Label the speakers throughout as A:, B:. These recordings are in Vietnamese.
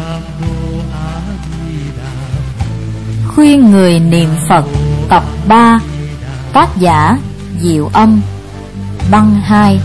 A: Khuyên người niệm Phật tập 3. Tác giả Diệu Âm. Băng 2.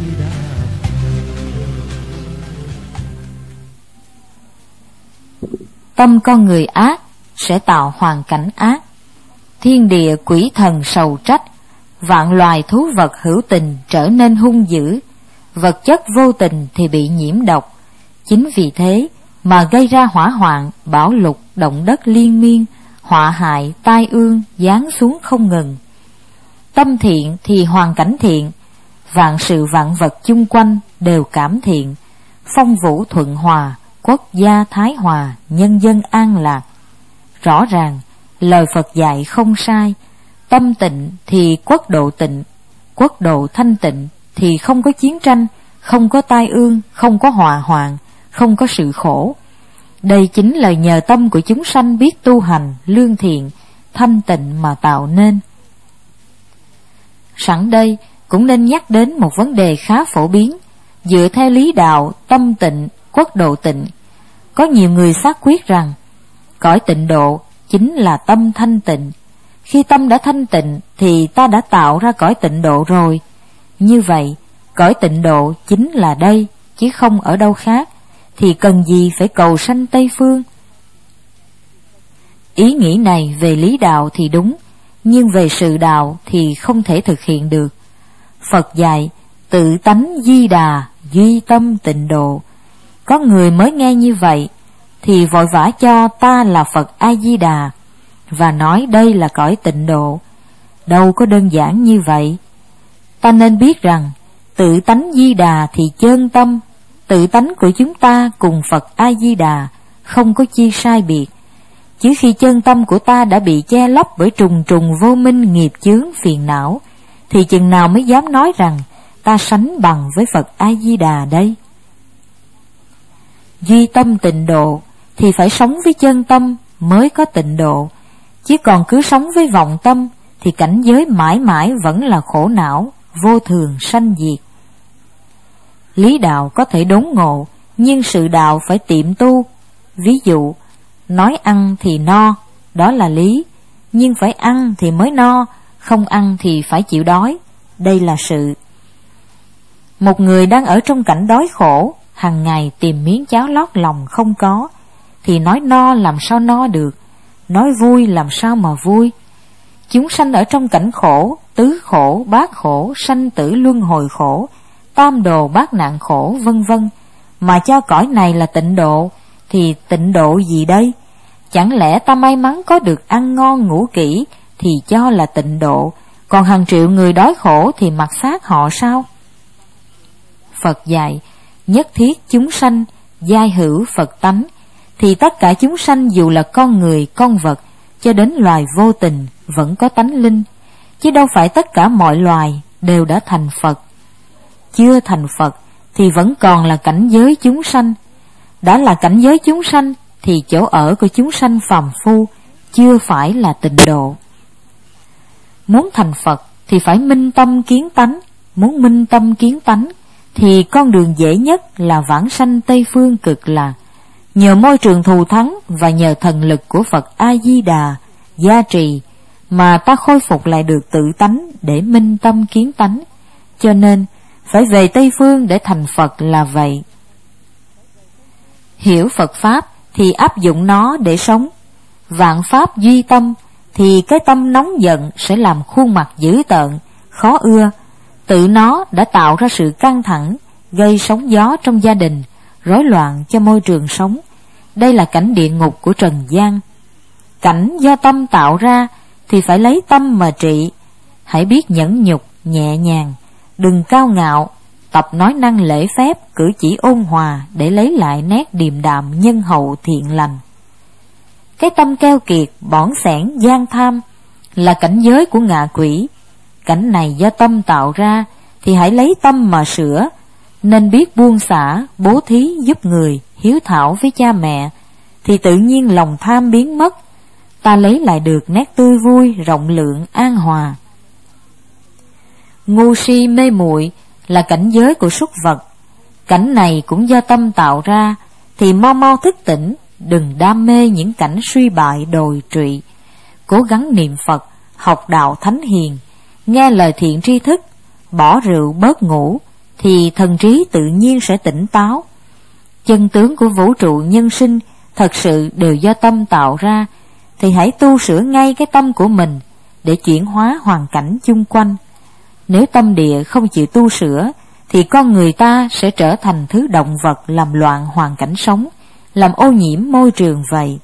A: Tâm con người ác sẽ tạo hoàn cảnh ác. Thiên địa quỷ thần sầu trách, vạn loài thú vật hữu tình trở nên hung dữ, vật chất vô tình thì bị nhiễm độc. Chính vì thế mà gây ra hỏa hoạn, bão lụt, động đất liên miên, họa hại, tai ương giáng xuống không ngừng. Tâm thiện thì hoàn cảnh thiện, vạn sự vạn vật chung quanh đều cảm thiện, phong vũ thuận hòa, quốc gia thái hòa, nhân dân an lạc. Rõ ràng lời Phật dạy không sai. Tâm tịnh thì quốc độ tịnh, quốc độ thanh tịnh thì không có chiến tranh, không có tai ương, không có họa hoạn, không có sự khổ. Đây chính là nhờ tâm của chúng sanh biết tu hành, lương thiện, thanh tịnh mà tạo nên. Sẵn đây cũng nên nhắc đến một vấn đề khá phổ biến. Dựa theo lý đạo tâm tịnh, quốc độ tịnh, có nhiều người xác quyết rằng cõi tịnh độ chính là tâm thanh tịnh. Khi tâm đã thanh tịnh thì ta đã tạo ra cõi tịnh độ rồi. Như vậy, cõi tịnh độ chính là đây, chứ không ở đâu khác, thì cần gì phải cầu sanh Tây Phương? Ý nghĩ này về lý đạo thì đúng, nhưng về sự đạo thì không thể thực hiện được. Phật dạy tự tánh di đà, duy tâm tịnh độ. Có người mới nghe như vậy thì vội vã cho ta là Phật A Di Đà và nói đây là cõi tịnh độ. Đâu có đơn giản như vậy. Ta nên biết rằng tự tánh Di Đà thì chân tâm, tự tánh của chúng ta cùng Phật A Di Đà không có chi sai biệt. Chứ khi chân tâm của ta đã bị che lấp bởi trùng trùng vô minh nghiệp chướng phiền não, thì chừng nào mới dám nói rằng ta sánh bằng với Phật A Di Đà đây? Duy tâm tịnh độ thì phải sống với chân tâm mới có tịnh độ, chứ còn cứ sống với vọng tâm thì cảnh giới mãi mãi vẫn là khổ não, vô thường sanh diệt. Lý đạo có thể đốn ngộ, nhưng sự đạo phải tiệm tu. Ví dụ, nói ăn thì no, đó là lý, nhưng phải ăn thì mới no, không ăn thì phải chịu đói, đây là sự. Một người đang ở trong cảnh đói khổ, hàng ngày tìm miếng cháo lót lòng không có, thì nói no làm sao no được, nói vui làm sao mà vui. Chúng sanh ở trong cảnh khổ, tứ khổ, bát khổ, sanh tử luân hồi khổ, tam đồ bát nạn khổ, vân vân, mà cho cõi này là tịnh độ, thì tịnh độ gì đây? Chẳng lẽ ta may mắn có được ăn ngon ngủ kỹ thì cho là tịnh độ, còn hàng triệu người đói khổ thì mặc xác họ sao? Phật dạy nhất thiết chúng sanh giai hữu Phật tánh, thì tất cả chúng sanh dù là con người, con vật, cho đến loài vô tình vẫn có tánh linh, chứ đâu phải tất cả mọi loài đều đã thành Phật. Chưa thành Phật thì vẫn còn là cảnh giới chúng sanh. Đã là cảnh giới chúng sanh thì chỗ ở của chúng sanh phàm phu chưa phải là tịnh độ. Muốn thành Phật thì phải minh tâm kiến tánh. Muốn minh tâm kiến tánh thì con đường dễ nhất là vãng sanh Tây Phương Cực Lạc. Nhờ môi trường thù thắng và nhờ thần lực của Phật A Di Đà gia trì mà ta khôi phục lại được tự tánh để minh tâm kiến tánh. Cho nên phải về Tây Phương để thành Phật là vậy. Hiểu Phật Pháp thì áp dụng nó để sống. Vạn Pháp duy tâm thì cái tâm nóng giận sẽ làm khuôn mặt dữ tợn, khó ưa. Tự nó đã tạo ra sự căng thẳng, gây sóng gió trong gia đình, rối loạn cho môi trường sống. Đây là cảnh địa ngục của trần gian. Cảnh do tâm tạo ra thì phải lấy tâm mà trị. Hãy biết nhẫn nhục, nhẹ nhàng, đừng cao ngạo, tập nói năng lễ phép, cử chỉ ôn hòa để lấy lại nét điềm đạm, nhân hậu, thiện lành. Cái tâm keo kiệt, bỏng sẻn, gian tham là cảnh giới của ngạ quỷ. Cảnh này do tâm tạo ra thì hãy lấy tâm mà sửa, nên biết buông xả, bố thí giúp người, hiếu thảo với cha mẹ, thì tự nhiên lòng tham biến mất, ta lấy lại được nét tươi vui, rộng lượng, an hòa. Ngu si mê muội là cảnh giới của súc vật. Cảnh này cũng do tâm tạo ra, thì mau mau thức tỉnh, đừng đam mê những cảnh suy bại đồi trụy. Cố gắng niệm Phật, học đạo thánh hiền, nghe lời thiện tri thức, bỏ rượu bớt ngủ, thì thần trí tự nhiên sẽ tỉnh táo. Chân tướng của vũ trụ nhân sinh thật sự đều do tâm tạo ra, thì hãy tu sửa ngay cái tâm của mình để chuyển hóa hoàn cảnh chung quanh. Nếu tâm địa không chịu tu sửa, thì con người ta sẽ trở thành thứ động vật làm loạn hoàn cảnh sống, làm ô nhiễm môi trường vậy.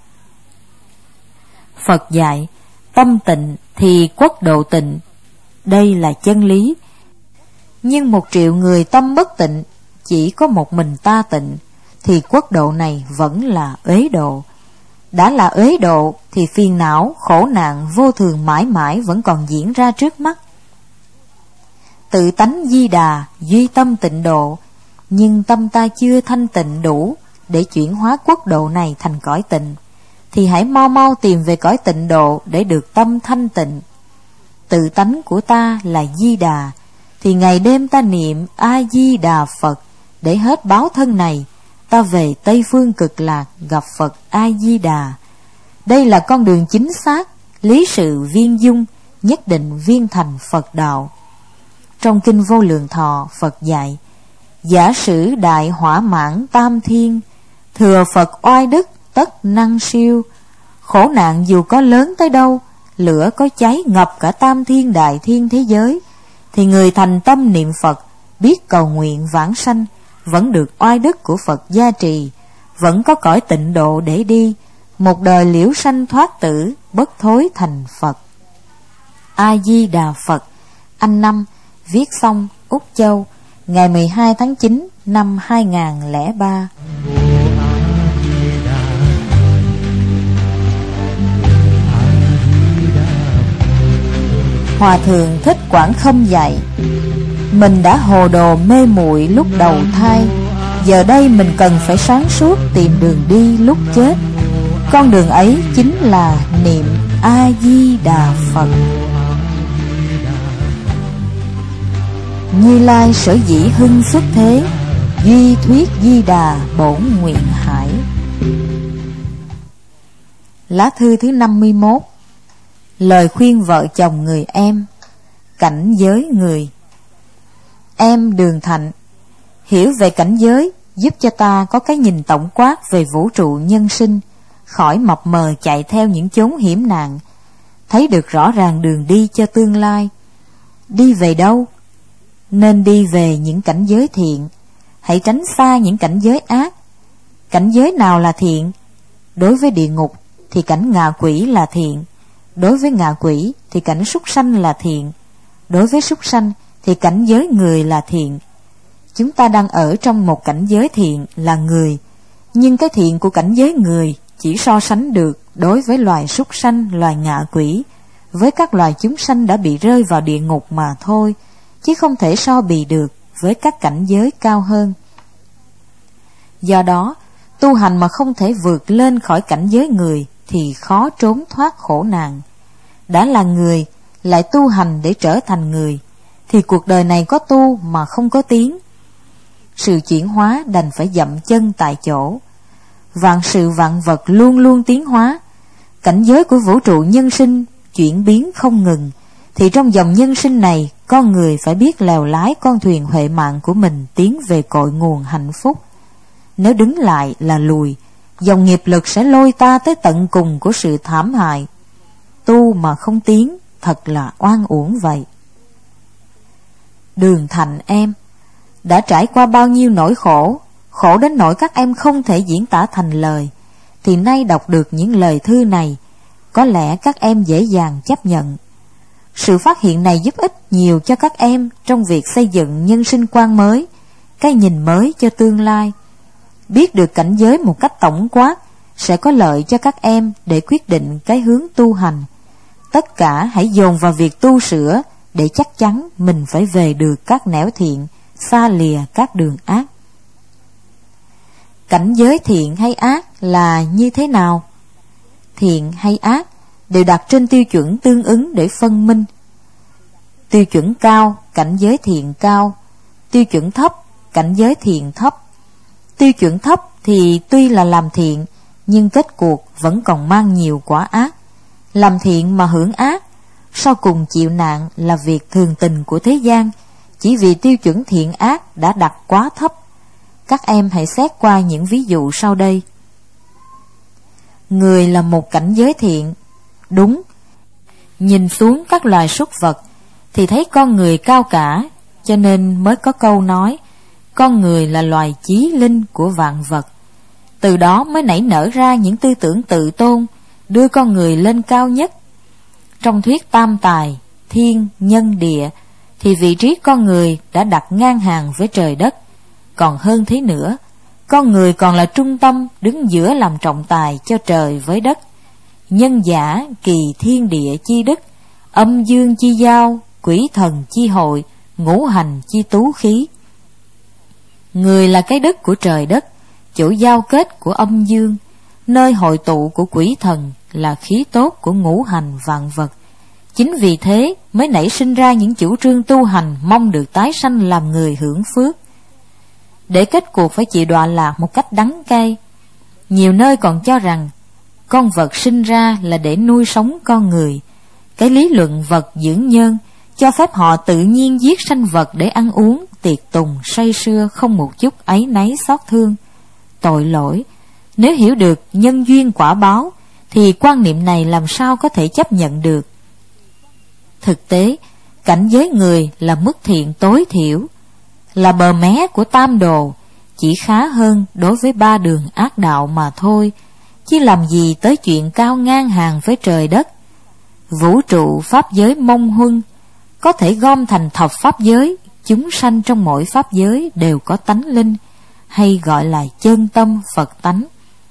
A: Phật dạy, tâm tịnh thì quốc độ tịnh. Đây là chân lý. Nhưng 1 triệu người tâm bất tịnh, chỉ có một mình ta tịnh, thì quốc độ này vẫn là uế độ. Đã là uế độ thì phiền não, khổ nạn, vô thường mãi mãi vẫn còn diễn ra trước mắt. Tự tánh Di Đà, duy tâm tịnh độ, nhưng tâm ta chưa thanh tịnh đủ để chuyển hóa quốc độ này thành cõi tịnh, thì hãy mau mau tìm về cõi tịnh độ để được tâm thanh tịnh. Tự tánh của ta là Di Đà, thì ngày đêm ta niệm A-di-đà Phật, để hết báo thân này, ta về Tây Phương Cực Lạc gặp Phật A-di-đà. Đây là con đường chính xác, lý sự viên dung, nhất định viên thành Phật đạo. Trong Kinh Vô Lượng Thọ, Phật dạy, giả sử đại hỏa mãn tam thiên, thừa Phật oai đức tất năng siêu. Khổ nạn dù có lớn tới đâu, lửa có cháy ngập cả tam thiên đại thiên thế giới, thì người thành tâm niệm Phật, biết cầu nguyện vãng sanh, vẫn được oai đức của Phật gia trì, vẫn có cõi tịnh độ để đi, một đời liễu sanh thoát tử, bất thối thành Phật. A-di-đà Phật. Anh Năm, viết xong, Úc Châu, ngày 12 tháng 9 năm 2003. Hòa Thượng Thích Quảng Khâm dạy, mình đã hồ đồ mê muội lúc đầu thai, giờ đây mình cần phải sáng suốt tìm đường đi lúc chết. Con đường ấy chính là niệm A-di-đà Phật. Như Lai sở dĩ hưng xuất thế, duy thuyết Di Đà bổn nguyện hải. Lá thư thứ 51. Lời khuyên vợ chồng người em. Cảnh giới người. Em Đường Thạnh, hiểu về cảnh giới giúp cho ta có cái nhìn tổng quát về vũ trụ nhân sinh, khỏi mập mờ chạy theo những chốn hiểm nạn, thấy được rõ ràng đường đi cho tương lai. Đi về đâu? Nên đi về những cảnh giới thiện, hãy tránh xa những cảnh giới ác. Cảnh giới nào là thiện? Đối với địa ngục thì cảnh ngạ quỷ là thiện, đối với ngạ quỷ thì cảnh súc sanh là thiện, đối với súc sanh thì cảnh giới người là thiện. Chúng ta đang ở trong một cảnh giới thiện là người, nhưng cái thiện của cảnh giới người chỉ so sánh được đối với loài súc sanh, loài ngạ quỷ, với các loài chúng sanh đã bị rơi vào địa ngục mà thôi, chứ không thể so bì được với các cảnh giới cao hơn. Do đó, tu hành mà không thể vượt lên khỏi cảnh giới người thì khó trốn thoát khổ nạn. Đã là người, lại tu hành để trở thành người, thì cuộc đời này có tu mà không có tiến. Sự chuyển hóa đành phải dậm chân tại chỗ. Vạn sự vạn vật luôn luôn tiến hóa. Cảnh giới của vũ trụ nhân sinh chuyển biến không ngừng, thì trong dòng nhân sinh này, con người phải biết lèo lái con thuyền huệ mạng của mình tiến về cội nguồn hạnh phúc. Nếu đứng lại là lùi, dòng nghiệp lực sẽ lôi ta tới tận cùng của sự thảm hại. Tu mà không tiến, thật là oan uổng vậy. Đường Thạnh em, đã trải qua bao nhiêu nỗi khổ, khổ đến nỗi các em không thể diễn tả thành lời, thì nay đọc được những lời thư này, có lẽ các em dễ dàng chấp nhận. Sự phát hiện này giúp ích nhiều cho các em trong việc xây dựng nhân sinh quan mới, cái nhìn mới cho tương lai. Biết được cảnh giới một cách tổng quát sẽ có lợi cho các em để quyết định cái hướng tu hành. Tất cả hãy dồn vào việc tu sửa để chắc chắn mình phải về được các nẻo thiện, xa lìa các đường ác. Cảnh giới thiện hay ác là như thế nào? Thiện hay ác đều đặt trên tiêu chuẩn tương ứng để phân minh. Tiêu chuẩn cao, cảnh giới thiện cao. Tiêu chuẩn thấp, cảnh giới thiện thấp. Tiêu chuẩn thấp thì tuy là làm thiện, nhưng kết cuộc vẫn còn mang nhiều quả ác. Làm thiện mà hưởng ác, sau cùng chịu nạn là việc thường tình của thế gian, chỉ vì tiêu chuẩn thiện ác đã đặt quá thấp. Các em hãy xét qua những ví dụ sau đây. Người là một cảnh giới thiện. Đúng. Nhìn xuống các loài súc vật thì thấy con người cao cả, cho nên mới có câu nói con người là loài chí linh của vạn vật. Từ đó mới nảy nở ra những tư tưởng tự tôn, đưa con người lên cao nhất. Trong thuyết tam tài, thiên, nhân, địa, thì vị trí con người đã đặt ngang hàng với trời đất. Còn hơn thế nữa, con người còn là trung tâm đứng giữa làm trọng tài cho trời với đất. Nhân giả kỳ thiên địa chi đức, âm dương chi giao, quỷ thần chi hội, ngũ hành chi tú khí. Người là cái đất của trời đất, chỗ giao kết của âm dương, nơi hội tụ của quỷ thần, là khí tốt của ngũ hành vạn vật. Chính vì thế mới nảy sinh ra những chủ trương tu hành mong được tái sanh làm người hưởng phước, để kết cuộc phải chịu đọa lạc một cách đắng cay. Nhiều nơi còn cho rằng con vật sinh ra là để nuôi sống con người. Cái lý luận vật dưỡng nhân cho phép họ tự nhiên giết sanh vật để ăn uống, tiệc tùng, say sưa, không một chút áy náy xót thương. Tội lỗi! Nếu hiểu được nhân duyên quả báo, thì quan niệm này làm sao có thể chấp nhận được. Thực tế, cảnh giới người là mức thiện tối thiểu, là bờ mé của tam đồ, chỉ khá hơn đối với ba đường ác đạo mà thôi, chứ làm gì tới chuyện cao ngang hàng với trời đất. Vũ trụ pháp giới mông huân, có thể gom thành thập pháp giới, chúng sanh trong mỗi pháp giới đều có tánh linh, hay gọi là chân tâm Phật tánh.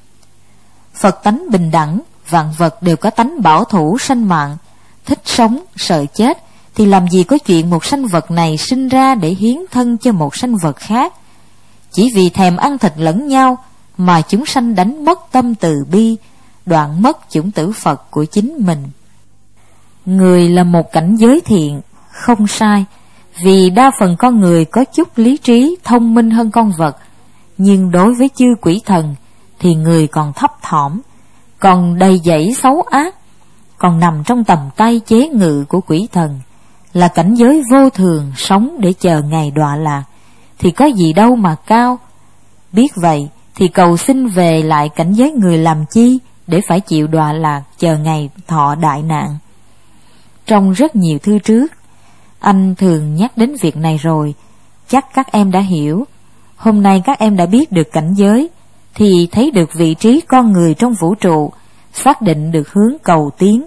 A: Phật tánh bình đẳng, vạn vật đều có tánh bảo thủ sanh mạng, thích sống, sợ chết, thì làm gì có chuyện một sanh vật này sinh ra để hiến thân cho một sanh vật khác. Chỉ vì thèm ăn thịt lẫn nhau mà chúng sanh đánh mất tâm từ bi, đoạn mất chủng tử Phật của chính mình. Người là một cảnh giới thiện, không sai, vì đa phần con người có chút lý trí thông minh hơn con vật, nhưng đối với chư quỷ thần thì người còn thấp thỏm, còn đầy dẫy xấu ác, còn nằm trong tầm tay chế ngự của quỷ thần, là cảnh giới vô thường sống để chờ ngày đọa lạc, thì có gì đâu mà cao. Biết vậy thì cầu xin về lại cảnh giới người làm chi để phải chịu đọa lạc chờ ngày thọ đại nạn. Trong rất nhiều thư trước, anh thường nhắc đến việc này rồi, chắc các em đã hiểu. Hôm nay các em đã biết được cảnh giới, thì thấy được vị trí con người trong vũ trụ, xác định được hướng cầu tiến.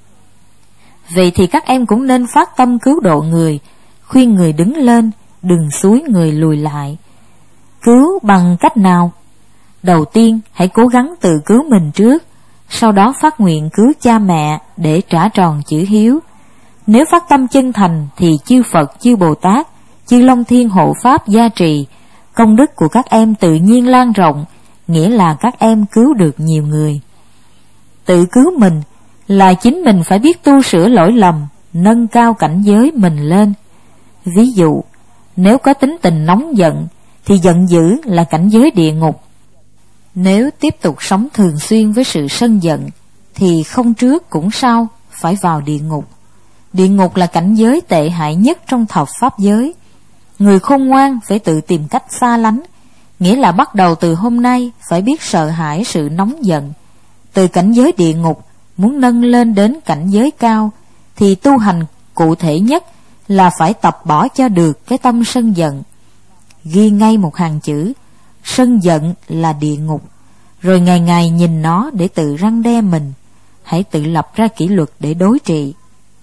A: Vậy thì các em cũng nên phát tâm cứu độ người, khuyên người đứng lên, đừng xúi người lùi lại. Cứu bằng cách nào? Đầu tiên hãy cố gắng tự cứu mình trước, sau đó phát nguyện cứu cha mẹ để trả tròn chữ hiếu. Nếu phát tâm chân thành thì chư Phật, chư Bồ Tát, chư Long Thiên hộ pháp gia trì, công đức của các em tự nhiên lan rộng, nghĩa là các em cứu được nhiều người. Tự cứu mình là chính mình phải biết tu sửa lỗi lầm, nâng cao cảnh giới mình lên. Ví dụ, nếu có tính tình nóng giận thì giận dữ là cảnh giới địa ngục. Nếu tiếp tục sống thường xuyên với sự sân giận thì không trước cũng sau phải vào địa ngục. Địa ngục là cảnh giới tệ hại nhất trong thập pháp giới. Người khôn ngoan phải tự tìm cách xa lánh, nghĩa là bắt đầu từ hôm nay phải biết sợ hãi sự nóng giận. Từ cảnh giới địa ngục muốn nâng lên đến cảnh giới cao thì tu hành cụ thể nhất là phải tập bỏ cho được cái tâm sân giận. Ghi ngay một hàng chữ: sân giận là địa ngục, rồi ngày ngày nhìn nó để tự răn đe mình. Hãy tự lập ra kỷ luật để đối trị.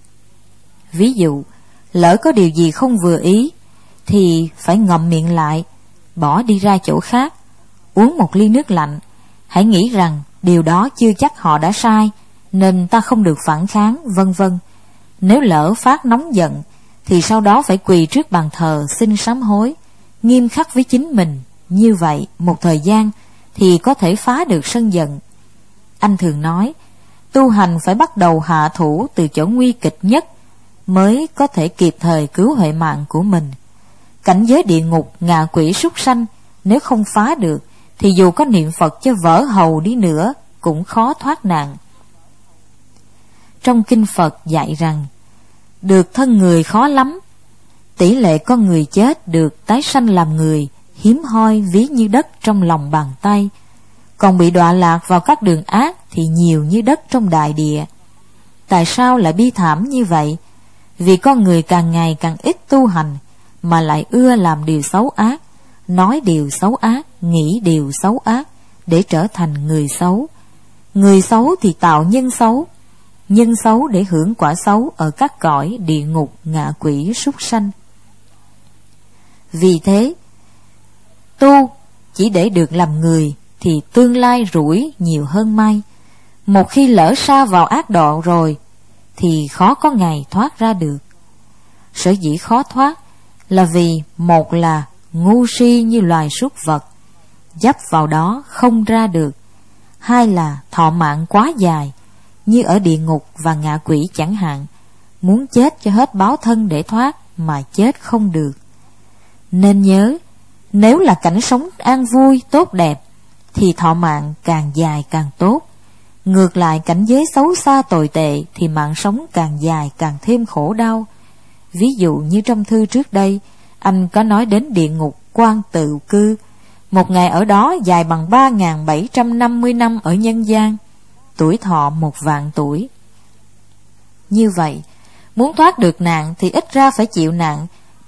A: Ví dụ, lỡ có điều gì không vừa ý thì phải ngậm miệng lại, bỏ đi ra chỗ khác, uống một ly nước lạnh. Hãy nghĩ rằng điều đó chưa chắc họ đã sai, nên ta không được phản kháng, vân vân. Nếu lỡ phát nóng giận thì sau đó phải quỳ trước bàn thờ xin sám hối, nghiêm khắc với chính mình. Như vậy một thời gian thì có thể phá được sân giận. Anh thường nói, tu hành phải bắt đầu hạ thủ từ chỗ nguy kịch nhất mới có thể kịp thời cứu huệ mạng của mình. Cảnh giới địa ngục, ngạ quỷ súc sanh nếu không phá được thì dù có niệm Phật cho vỡ hầu đi nữa cũng khó thoát nạn. Trong kinh Phật dạy rằng được thân người khó lắm, tỷ lệ con người chết được tái sanh làm người hiếm hoi ví như đất trong lòng bàn tay, còn bị đọa lạc vào các đường ác thì nhiều như đất trong đại địa. Tại sao lại bi thảm như vậy? Vì con người càng ngày càng ít tu hành, mà lại ưa làm điều xấu ác, nói điều xấu ác, nghĩ điều xấu ác, để trở thành người xấu. Người xấu thì tạo nhân xấu, nhân xấu để hưởng quả xấu ở các cõi địa ngục, ngạ quỷ, súc sanh. Vì thế, tu chỉ để được làm người thì tương lai rủi nhiều hơn may. Một khi lỡ sa vào ác độ rồi thì khó có ngày thoát ra được. Sở dĩ khó thoát là vì một là ngu si như loài súc vật, dấp vào đó không ra được. Hai là thọ mạng quá dài, như ở địa ngục và ngạ quỷ chẳng hạn, muốn chết cho hết báo thân để thoát mà chết không được. Nên nhớ, nếu là cảnh sống an vui, tốt đẹp, thì thọ mạng càng dài càng tốt. Ngược lại, cảnh giới xấu xa tồi tệ thì mạng sống càng dài càng thêm khổ đau. Ví dụ như trong thư trước đây, anh có nói đến địa ngục Quan Tự Cư. Một ngày ở đó dài bằng 3.750 năm ở nhân gian, tuổi thọ 1.000.000 tuổi. Như vậy, muốn thoát được nạn thì ít ra phải chịu nạn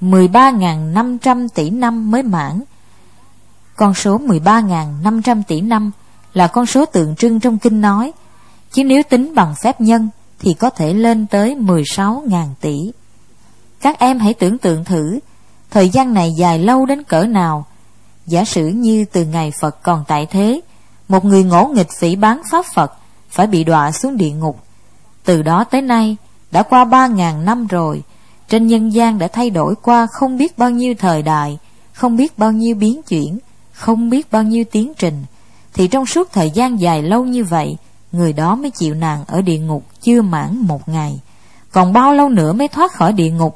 A: 13.500 tỷ năm mới mãn. Con số 13.500 tỷ năm là con số tượng trưng trong kinh nói, chứ nếu tính bằng phép nhân thì có thể lên tới 16.000 tỷ. Các em hãy tưởng tượng thử, thời gian này dài lâu đến cỡ nào. Giả sử như từ ngày Phật còn tại thế, một người ngỗ nghịch phỉ báng pháp Phật phải bị đọa xuống địa ngục. Từ đó tới nay đã qua 3.000 năm rồi, trên nhân gian đã thay đổi qua không biết bao nhiêu thời đại, không biết bao nhiêu biến chuyển, không biết bao nhiêu tiến trình. Thì trong suốt thời gian dài lâu như vậy, người đó mới chịu nạn ở địa ngục chưa mãn 1 ngày. Còn bao lâu nữa mới thoát khỏi địa ngục?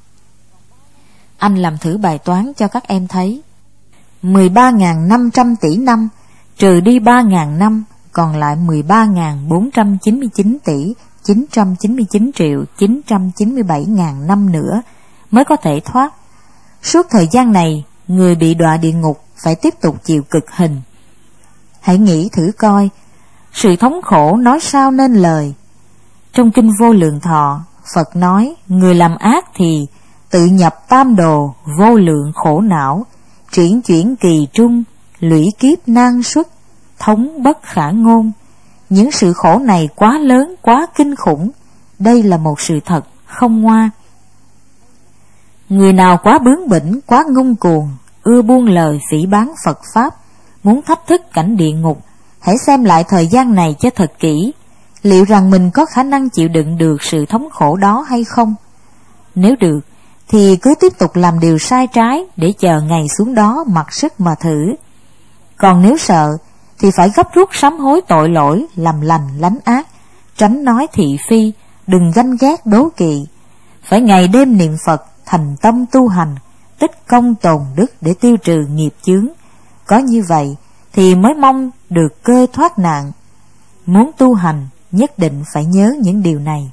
A: Anh làm thử bài toán cho các em thấy. 13.500 tỷ năm trừ đi 3.000 năm, còn lại 13.499 tỷ 999 triệu 997.000 năm nữa mới có thể thoát. Suốt thời gian này, người bị đọa địa ngục phải tiếp tục chịu cực hình. Hãy nghĩ thử coi, sự thống khổ nói sao nên lời. Trong kinh Vô Lượng Thọ, Phật nói người làm ác thì tự nhập tam đồ, vô lượng khổ não, chuyển chuyển kỳ trung, lũy kiếp nan xuất, thống bất khả ngôn. Những sự khổ này quá lớn, quá kinh khủng. Đây là một sự thật, không ngoa. Người nào quá bướng bỉnh, quá ngông cuồng, ưa buông lời phỉ báng Phật Pháp, muốn thách thức cảnh địa ngục, hãy xem lại thời gian này cho thật kỹ, liệu rằng mình có khả năng chịu đựng được sự thống khổ đó hay không? Nếu được, thì cứ tiếp tục làm điều sai trái để chờ ngày xuống đó mặc sức mà thử. Còn nếu sợ, thì phải gấp rút sám hối tội lỗi, làm lành lánh ác, tránh nói thị phi, đừng ganh ghét đố kỵ. Phải ngày đêm niệm Phật, thành tâm tu hành, tích công tồn đức để tiêu trừ nghiệp chướng. Có như vậy thì mới mong được cơ thoát nạn. Muốn tu hành, nhất định phải nhớ những điều này.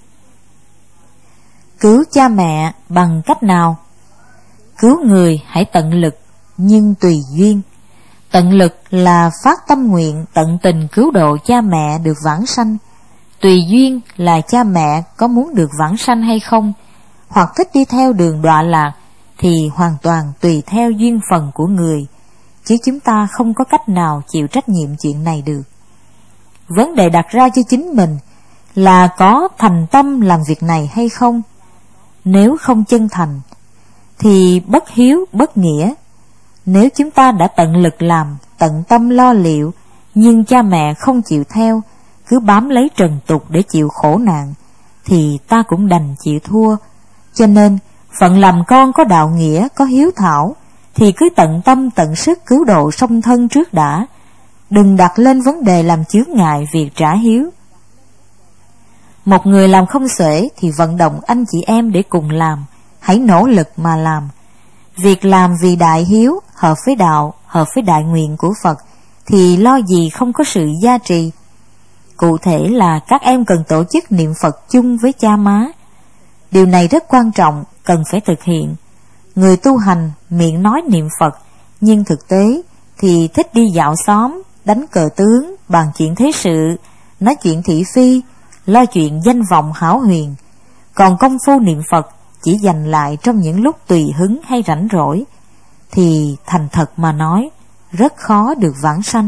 A: Cứu cha mẹ bằng cách nào? Cứu người hãy tận lực, nhưng tùy duyên. Tận lực là phát tâm nguyện tận tình cứu độ cha mẹ được vãng sanh. Tùy duyên là cha mẹ có muốn được vãng sanh hay không, hoặc thích đi theo đường đọa lạc, thì hoàn toàn tùy theo duyên phần của người, chứ chúng ta không có cách nào chịu trách nhiệm chuyện này được. Vấn đề đặt ra cho chính mình là có thành tâm làm việc này hay không. Nếu không chân thành thì bất hiếu bất nghĩa. Nếu chúng ta đã tận lực làm, tận tâm lo liệu, nhưng cha mẹ không chịu theo, cứ bám lấy trần tục để chịu khổ nạn, thì ta cũng đành chịu thua. Cho nên phận làm con có đạo nghĩa, có hiếu thảo, thì cứ tận tâm tận sức cứu độ song thân trước đã, đừng đặt lên vấn đề làm chướng ngại việc trả hiếu. Một người làm không xuể thì vận động anh chị em để cùng làm, hãy nỗ lực mà làm. Việc làm vì đại hiếu, hợp với đạo, hợp với đại nguyện của Phật, thì lo gì không có sự gia trì. Cụ thể là các em cần tổ chức niệm Phật chung với cha má. Điều này rất quan trọng, cần phải thực hiện. Người tu hành miệng nói niệm Phật, nhưng thực tế thì thích đi dạo xóm, đánh cờ tướng, bàn chuyện thế sự, nói chuyện thị phi, lo chuyện danh vọng hão huyền. Còn công phu niệm Phật chỉ dành lại trong những lúc tùy hứng hay rảnh rỗi, thì thành thật mà nói, rất khó được vãng sanh.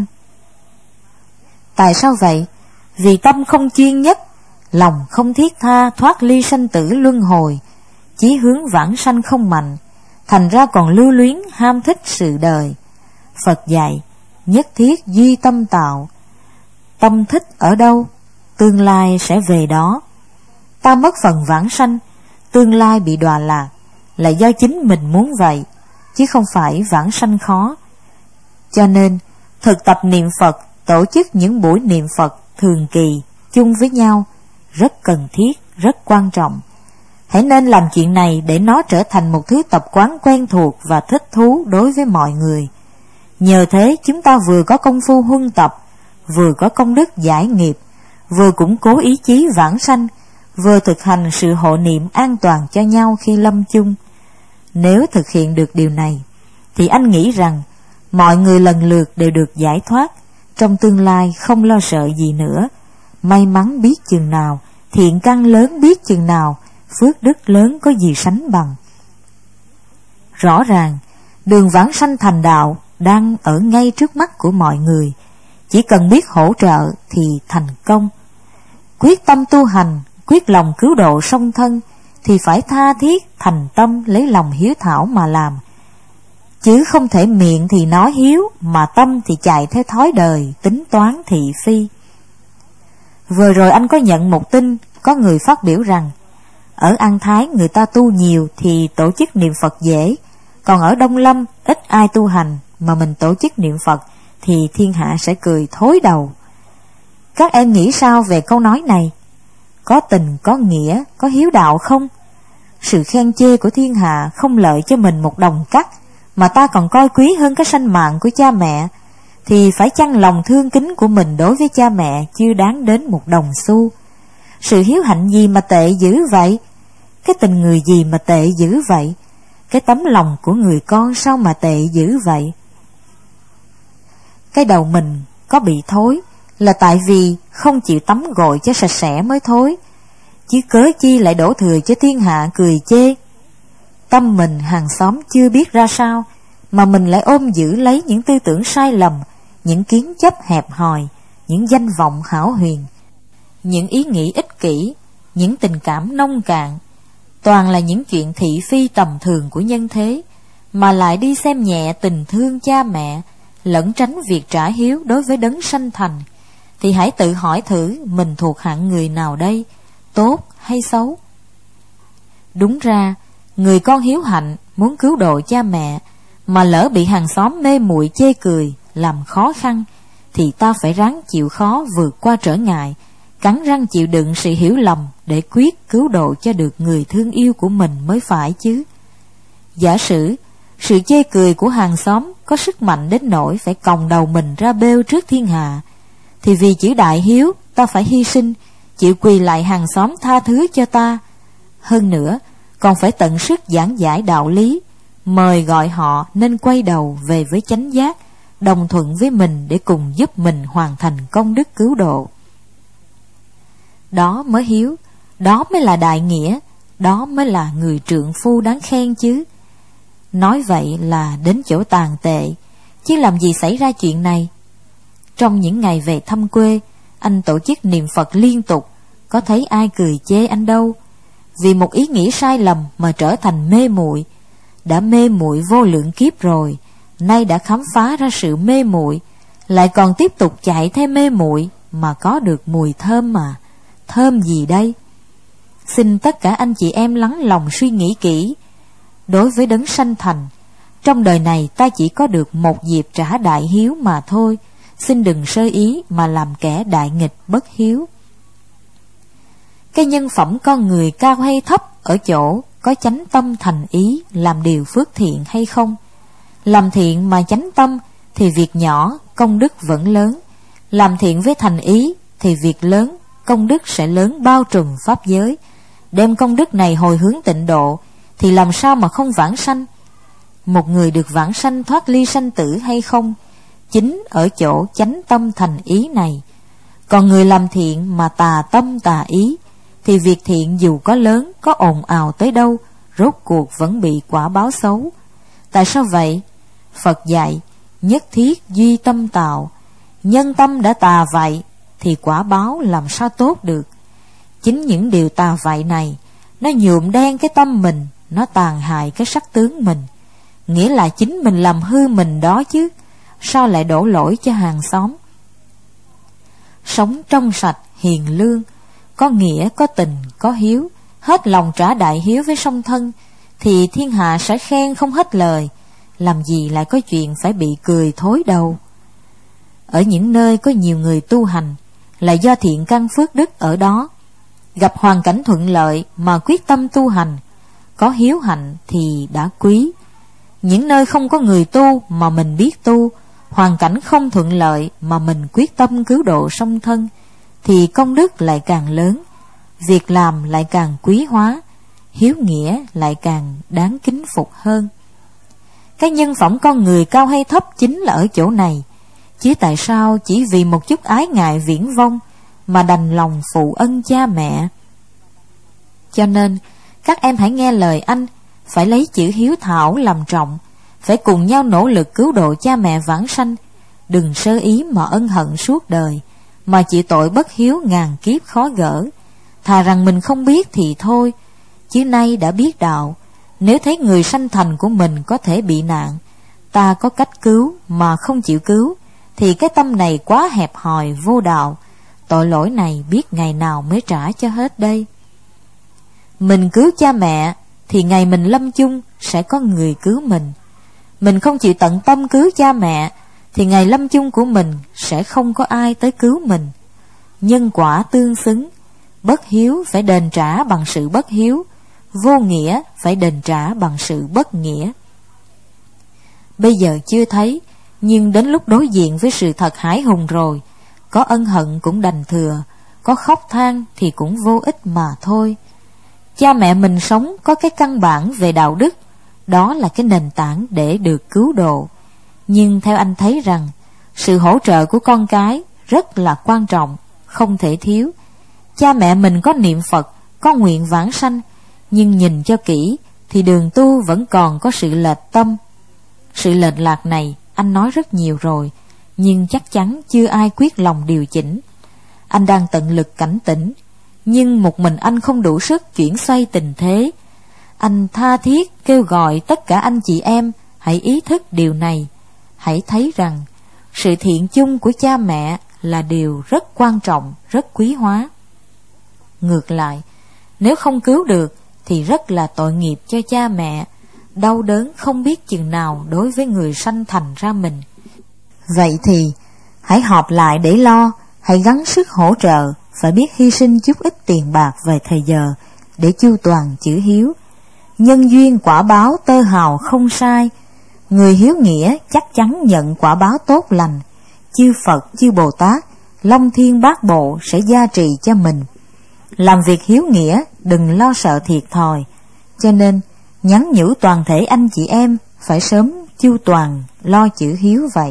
A: Tại sao vậy? Vì tâm không chuyên nhất, lòng không thiết tha thoát ly sanh tử luân hồi, chí hướng vãng sanh không mạnh, thành ra còn lưu luyến ham thích sự đời. Phật dạy, nhất thiết duy tâm tạo. Tâm thích ở đâu, tương lai sẽ về đó. Ta mất phần vãng sanh, tương lai bị đọa lạc, là do chính mình muốn vậy, chứ không phải vãng sanh khó. Cho nên, thực tập niệm Phật, tổ chức những buổi niệm Phật thường kỳ chung với nhau rất cần thiết, rất quan trọng. Hãy nên làm chuyện này để nó trở thành một thứ tập quán quen thuộc và thích thú đối với mọi người. Nhờ thế chúng ta vừa có công phu huân tập, vừa có công đức giải nghiệp, vừa củng cố ý chí vãng sanh, vừa thực hành sự hộ niệm an toàn cho nhau khi lâm chung. Nếu thực hiện được điều này, thì anh nghĩ rằng mọi người lần lượt đều được giải thoát, trong tương lai không lo sợ gì nữa. May mắn biết chừng nào, thiện căn lớn biết chừng nào, phước đức lớn có gì sánh bằng. Rõ ràng, đường vãng sanh thành đạo đang ở ngay trước mắt của mọi người, chỉ cần biết hỗ trợ thì thành công. Quyết tâm tu hành, quyết lòng cứu độ song thân, thì phải tha thiết, thành tâm lấy lòng hiếu thảo mà làm, chứ không thể miệng thì nói hiếu, mà tâm thì chạy theo thói đời, tính toán thị phi. Vừa rồi anh có nhận một tin, có người phát biểu rằng, ở An Thái người ta tu nhiều thì tổ chức niệm Phật dễ, còn ở Đông Lâm ít ai tu hành, mà mình tổ chức niệm Phật thì thiên hạ sẽ cười thối đầu. Các em nghĩ sao về câu nói này? Có tình, có nghĩa, có hiếu đạo không? Sự khen chê của thiên hạ không lợi cho mình một đồng cắt, mà ta còn coi quý hơn cái sanh mạng của cha mẹ, thì phải chăng lòng thương kính của mình đối với cha mẹ chưa đáng đến một đồng xu? Sự hiếu hạnh gì mà tệ dữ vậy? Cái tình người gì mà tệ dữ vậy? Cái tấm lòng của người con sao mà tệ dữ vậy? Cái đầu mình có bị thối là tại vì không chịu tắm gội cho sạch sẽ mới thối, chứ cớ chi lại đổ thừa cho thiên hạ cười chê. Tâm mình hàng xóm chưa biết ra sao, mà mình lại ôm giữ lấy những tư tưởng sai lầm, những kiến chấp hẹp hòi, những danh vọng hão huyền, những ý nghĩ ích kỷ, những tình cảm nông cạn, toàn là những chuyện thị phi tầm thường của nhân thế, mà lại đi xem nhẹ tình thương cha mẹ, lẩn tránh việc trả hiếu đối với đấng sanh thành, thì hãy tự hỏi thử mình thuộc hạng người nào đây, tốt hay xấu? Đúng ra, người con hiếu hạnh muốn cứu độ cha mẹ, mà lỡ bị hàng xóm mê muội chê cười, làm khó khăn, thì ta phải ráng chịu khó vượt qua trở ngại, cắn răng chịu đựng sự hiểu lầm để quyết cứu độ cho được người thương yêu của mình mới phải chứ. Giả sử sự chê cười của hàng xóm có sức mạnh đến nỗi phải còng đầu mình ra bêu trước thiên hạ, thì vì chữ đại hiếu ta phải hy sinh, chịu quỳ lại hàng xóm tha thứ cho ta. Hơn nữa còn phải tận sức giảng giải đạo lý, mời gọi họ nên quay đầu về với chánh giác, đồng thuận với mình để cùng giúp mình hoàn thành công đức cứu độ. Đó mới hiếu, đó mới là đại nghĩa, đó mới là người trượng phu đáng khen chứ. Nói vậy là đến chỗ tàn tệ, chứ làm gì xảy ra chuyện này. Trong những ngày về thăm quê, anh tổ chức niệm Phật liên tục, có thấy ai cười chê anh đâu. Vì một ý nghĩ sai lầm mà trở thành mê muội. Đã mê muội vô lượng kiếp rồi, nay đã khám phá ra sự mê muội, lại còn tiếp tục chạy theo mê muội mà có được mùi thơm mà. Thơm gì đây? Xin tất cả anh chị em lắng lòng suy nghĩ kỹ. Đối với đấng sanh thành, trong đời này ta chỉ có được một dịp trả đại hiếu mà thôi. Xin đừng sơ ý mà làm kẻ đại nghịch bất hiếu. Cái nhân phẩm con người cao hay thấp ở chỗ có chánh tâm thành ý làm điều phước thiện hay không. Làm thiện mà chánh tâm thì việc nhỏ công đức vẫn lớn. Làm thiện với thành ý thì việc lớn công đức sẽ lớn bao trùm pháp giới. Đem công đức này hồi hướng tịnh độ thì làm sao mà không vãng sanh. Một người được vãng sanh thoát ly sanh tử hay không, chính ở chỗ chánh tâm thành ý này. Còn người làm thiện mà tà tâm tà ý thì việc thiện dù có lớn, có ồn ào tới đâu, rốt cuộc vẫn bị quả báo xấu. Tại sao vậy? Phật dạy nhất thiết duy tâm tạo. Nhân tâm đã tà vậy thì quả báo làm sao tốt được. Chính những điều tà vậy này, nó nhuộm đen cái tâm mình, nó tàn hại cái sắc tướng mình. Nghĩa là chính mình làm hư mình đó chứ, sao lại đổ lỗi cho hàng xóm. Sống trong sạch, hiền lương, có nghĩa, có tình, có hiếu, hết lòng trả đại hiếu với song thân, thì thiên hạ sẽ khen không hết lời. Làm gì lại có chuyện phải bị cười thối đầu. Ở những nơi có nhiều người tu hành là do thiện căn phước đức ở đó. Gặp hoàn cảnh thuận lợi mà quyết tâm tu hành, có hiếu hạnh thì đã quý. Những nơi không có người tu mà mình biết tu, hoàn cảnh không thuận lợi mà mình quyết tâm cứu độ song thân, thì công đức lại càng lớn, việc làm lại càng quý hóa, hiếu nghĩa lại càng đáng kính phục hơn. Cái nhân phẩm con người cao hay thấp chính là ở chỗ này. Chứ tại sao chỉ vì một chút ái ngại viễn vông mà đành lòng phụ ân cha mẹ? Cho nên các em hãy nghe lời anh, phải lấy chữ hiếu thảo làm trọng, phải cùng nhau nỗ lực cứu độ cha mẹ vãng sanh. Đừng sơ ý mà ân hận suốt đời, mà chịu tội bất hiếu ngàn kiếp khó gỡ. Thà rằng mình không biết thì thôi, chứ nay đã biết đạo. Nếu thấy người sanh thành của mình có thể bị nạn, ta có cách cứu mà không chịu cứu, thì cái tâm này quá hẹp hòi vô đạo. Tội lỗi này biết ngày nào mới trả cho hết đây. Mình cứu cha mẹ thì ngày mình lâm chung sẽ có người cứu mình. Mình không chịu tận tâm cứu cha mẹ thì ngày lâm chung của mình sẽ không có ai tới cứu mình. Nhân quả tương xứng, bất hiếu phải đền trả bằng sự bất hiếu, vô nghĩa phải đền trả bằng sự bất nghĩa. Bây giờ chưa thấy, nhưng đến lúc đối diện với sự thật hãi hùng rồi, có ân hận cũng đành thừa, có khóc than thì cũng vô ích mà thôi. Cha mẹ mình sống có cái căn bản về đạo đức, đó là cái nền tảng để được cứu độ. Nhưng theo anh thấy rằng, sự hỗ trợ của con cái rất là quan trọng, không thể thiếu. Cha mẹ mình có niệm Phật, có nguyện vãng sanh, nhưng nhìn cho kỹ thì đường tu vẫn còn có sự lệch tâm. Sự lệch lạc này anh nói rất nhiều rồi, nhưng chắc chắn chưa ai quyết lòng điều chỉnh. Anh đang tận lực cảnh tỉnh, nhưng một mình anh không đủ sức chuyển xoay tình thế. Anh tha thiết kêu gọi tất cả anh chị em hãy ý thức điều này. Hãy thấy rằng sự thiện chung của cha mẹ là điều rất quan trọng, rất quý hóa. Ngược lại, nếu không cứu được thì rất là tội nghiệp cho cha mẹ, đau đớn không biết chừng nào đối với người sanh thành ra mình. Vậy thì hãy họp lại để lo, hãy gắng sức hỗ trợ, phải biết hy sinh chút ít tiền bạc về thời giờ để chu toàn chữ hiếu. Nhân duyên quả báo tơ hào không sai, người hiếu nghĩa chắc chắn nhận quả báo tốt lành. Chư Phật, chư Bồ Tát, Long Thiên Bát Bộ sẽ gia trì cho mình. Làm việc hiếu nghĩa đừng lo sợ thiệt thòi. Cho nên nhắn nhủ toàn thể anh chị em phải sớm chu toàn lo chữ hiếu vậy.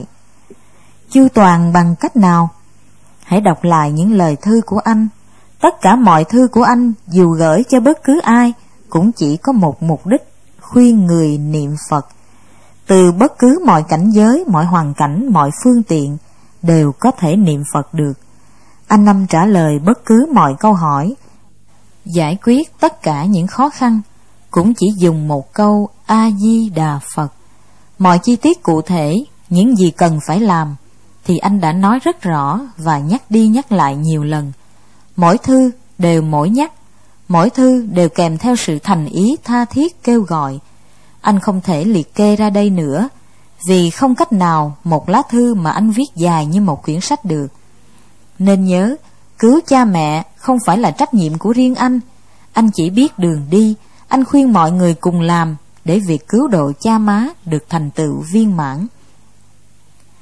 A: Chu toàn bằng cách nào? Hãy đọc lại những lời thư của anh. Tất cả mọi thư của anh dù gửi cho bất cứ ai cũng chỉ có một mục đích, khuyên người niệm Phật. Từ bất cứ mọi cảnh giới, mọi hoàn cảnh, mọi phương tiện đều có thể niệm Phật được. Anh Năm trả lời bất cứ mọi câu hỏi, giải quyết tất cả những khó khăn cũng chỉ dùng một câu A Di Đà Phật. Mọi chi tiết cụ thể, những gì cần phải làm thì anh đã nói rất rõ và nhắc đi nhắc lại nhiều lần. Mỗi thư đều mỗi nhắc, mỗi thư đều kèm theo sự thành ý tha thiết kêu gọi. Anh không thể liệt kê ra đây nữa, vì không cách nào một lá thư mà anh viết dài như một quyển sách được. Nên nhớ, cứu cha mẹ không phải là trách nhiệm của riêng anh chỉ biết đường đi, anh khuyên mọi người cùng làm để việc cứu độ cha má được thành tựu viên mãn.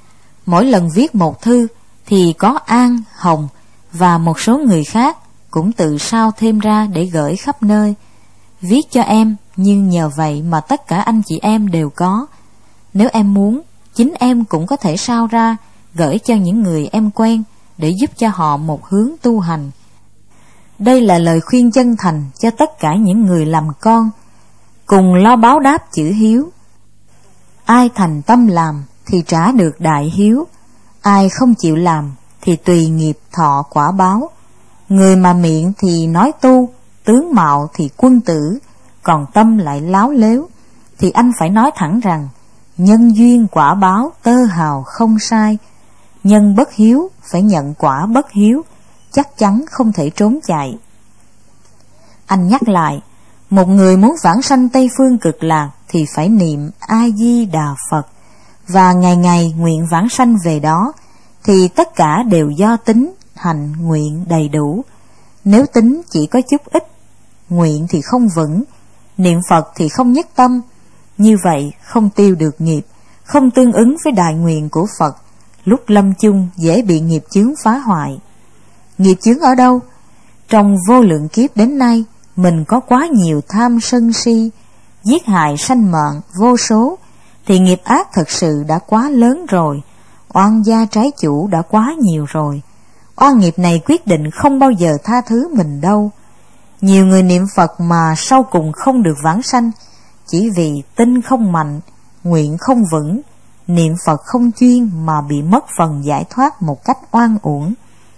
A: Mỗi lần viết một thư thì có An, Hồng và một số người khác cũng tự sao thêm ra để gửi khắp nơi. Viết cho em, nhưng nhờ vậy mà tất cả anh chị em đều có. Nếu em muốn, chính em cũng có thể sao ra, gửi cho những người em quen để giúp cho họ một hướng tu hành. Đây là lời khuyên chân thành cho tất cả những người làm con, cùng lo báo đáp chữ hiếu. Ai thành tâm làm thì trả được đại hiếu, ai không chịu làm thì tùy nghiệp thọ quả báo. Người mà miệng thì nói tu, tướng mạo thì quân tử, còn tâm lại láo lếu, thì anh phải nói thẳng rằng nhân duyên quả báo tơ hào không sai. Nhân bất hiếu phải nhận quả bất hiếu, chắc chắn không thể trốn chạy. Anh nhắc lại, một người muốn vãng sanh Tây Phương Cực Lạc thì phải niệm A Di Đà Phật, và ngày ngày nguyện vãng sanh về đó, thì tất cả đều do tính, hành, nguyện đầy đủ. Nếu tính chỉ có chút ít, nguyện thì không vững, niệm Phật thì không nhất tâm, như vậy không tiêu được nghiệp, không tương ứng với đại nguyện của Phật, lúc lâm chung dễ bị nghiệp chướng phá hoại. Nghiệp chướng ở đâu? Trong vô lượng kiếp đến nay, mình có quá nhiều tham sân si, giết hại sanh mạng vô số, thì nghiệp ác thật sự đã quá lớn rồi, oan gia trái chủ đã quá nhiều rồi. Oan nghiệp này quyết định không bao giờ tha thứ mình đâu. Nhiều người niệm Phật mà sau cùng không được vãng sanh, chỉ vì tinh không mạnh, nguyện không vững, niệm Phật không chuyên mà bị mất phần giải thoát một cách oan uổng.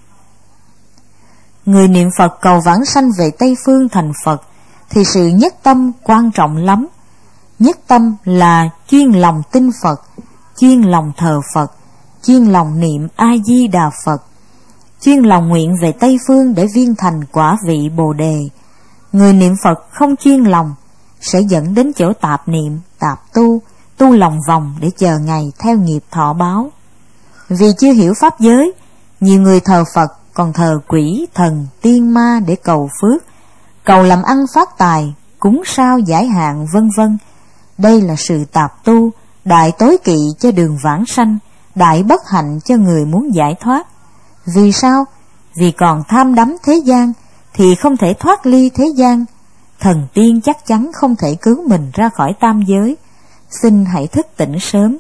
A: Người niệm Phật cầu vãng sanh về Tây Phương thành Phật thì sự nhất tâm quan trọng lắm. Nhất tâm là chuyên lòng tin Phật, chuyên lòng thờ Phật, chuyên lòng niệm A Di Đà Phật, chuyên lòng nguyện về Tây Phương để viên thành quả vị Bồ Đề. Người niệm Phật không chuyên lòng sẽ dẫn đến chỗ tạp niệm, tạp tu lòng vòng để chờ ngày theo nghiệp thọ báo. Vì chưa hiểu pháp giới, nhiều người thờ Phật còn thờ quỷ, thần, tiên ma để cầu phước, cầu làm ăn phát tài, cúng sao giải hạn vân vân. Đây là sự tạp tu, đại tối kỵ cho đường vãng sanh, đại bất hạnh cho người muốn giải thoát. Vì sao? Vì còn tham đắm thế gian thì không thể thoát ly thế gian. Thần tiên chắc chắn không thể cứu mình ra khỏi tam giới. Xin hãy thức tỉnh sớm.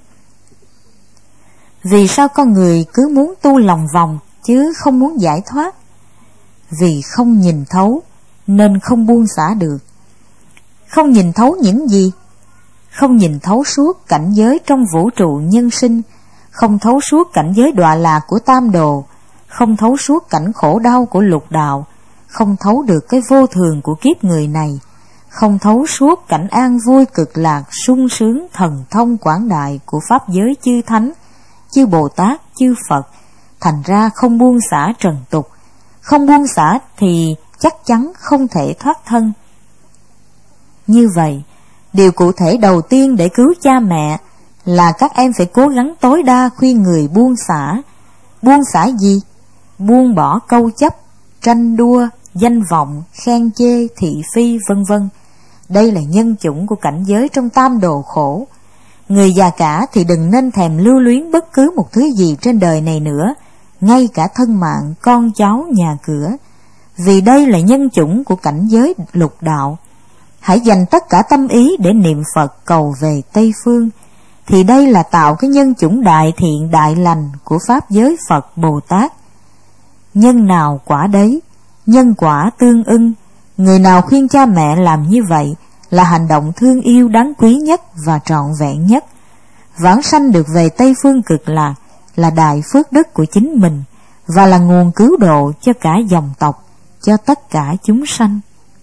A: Vì sao con người cứ muốn tu lòng vòng chứ không muốn giải thoát? Vì không nhìn thấu nên không buông xả được. Không nhìn thấu những gì? Không nhìn thấu suốt cảnh giới trong vũ trụ nhân sinh, không thấu suốt cảnh giới đọa lạc của tam đồ, không thấu suốt cảnh khổ đau của lục đạo, không thấu được cái vô thường của kiếp người này, không thấu suốt cảnh an vui cực lạc sung sướng thần thông quảng đại của pháp giới chư thánh, chư Bồ Tát, chư Phật, thành ra không buông xả trần tục. Không buông xả thì chắc chắn không thể thoát thân. Như vậy, điều cụ thể đầu tiên để cứu cha mẹ là các em phải cố gắng tối đa khuyên người buông xả. Buông xả gì? Buông bỏ câu chấp, tranh đua, danh vọng, khen chê, thị phi vân vân. Đây là nhân chủng của cảnh giới trong tam đồ khổ. Người già cả thì đừng nên thèm lưu luyến bất cứ một thứ gì trên đời này nữa, ngay cả thân mạng, con cháu, nhà cửa. Vì đây là nhân chủng của cảnh giới lục đạo. Hãy dành tất cả tâm ý để niệm Phật cầu về Tây Phương, thì đây là tạo cái nhân chủng đại thiện đại lành của pháp giới Phật Bồ Tát. Nhân nào quả đấy, nhân quả tương ưng. Người nào khuyên cha mẹ làm như vậy là hành động thương yêu đáng quý nhất và trọn vẹn nhất. Vãng sanh được về Tây Phương Cực Lạc là đại phước đức của chính mình, và là nguồn cứu độ cho cả dòng tộc, cho tất cả chúng sanh.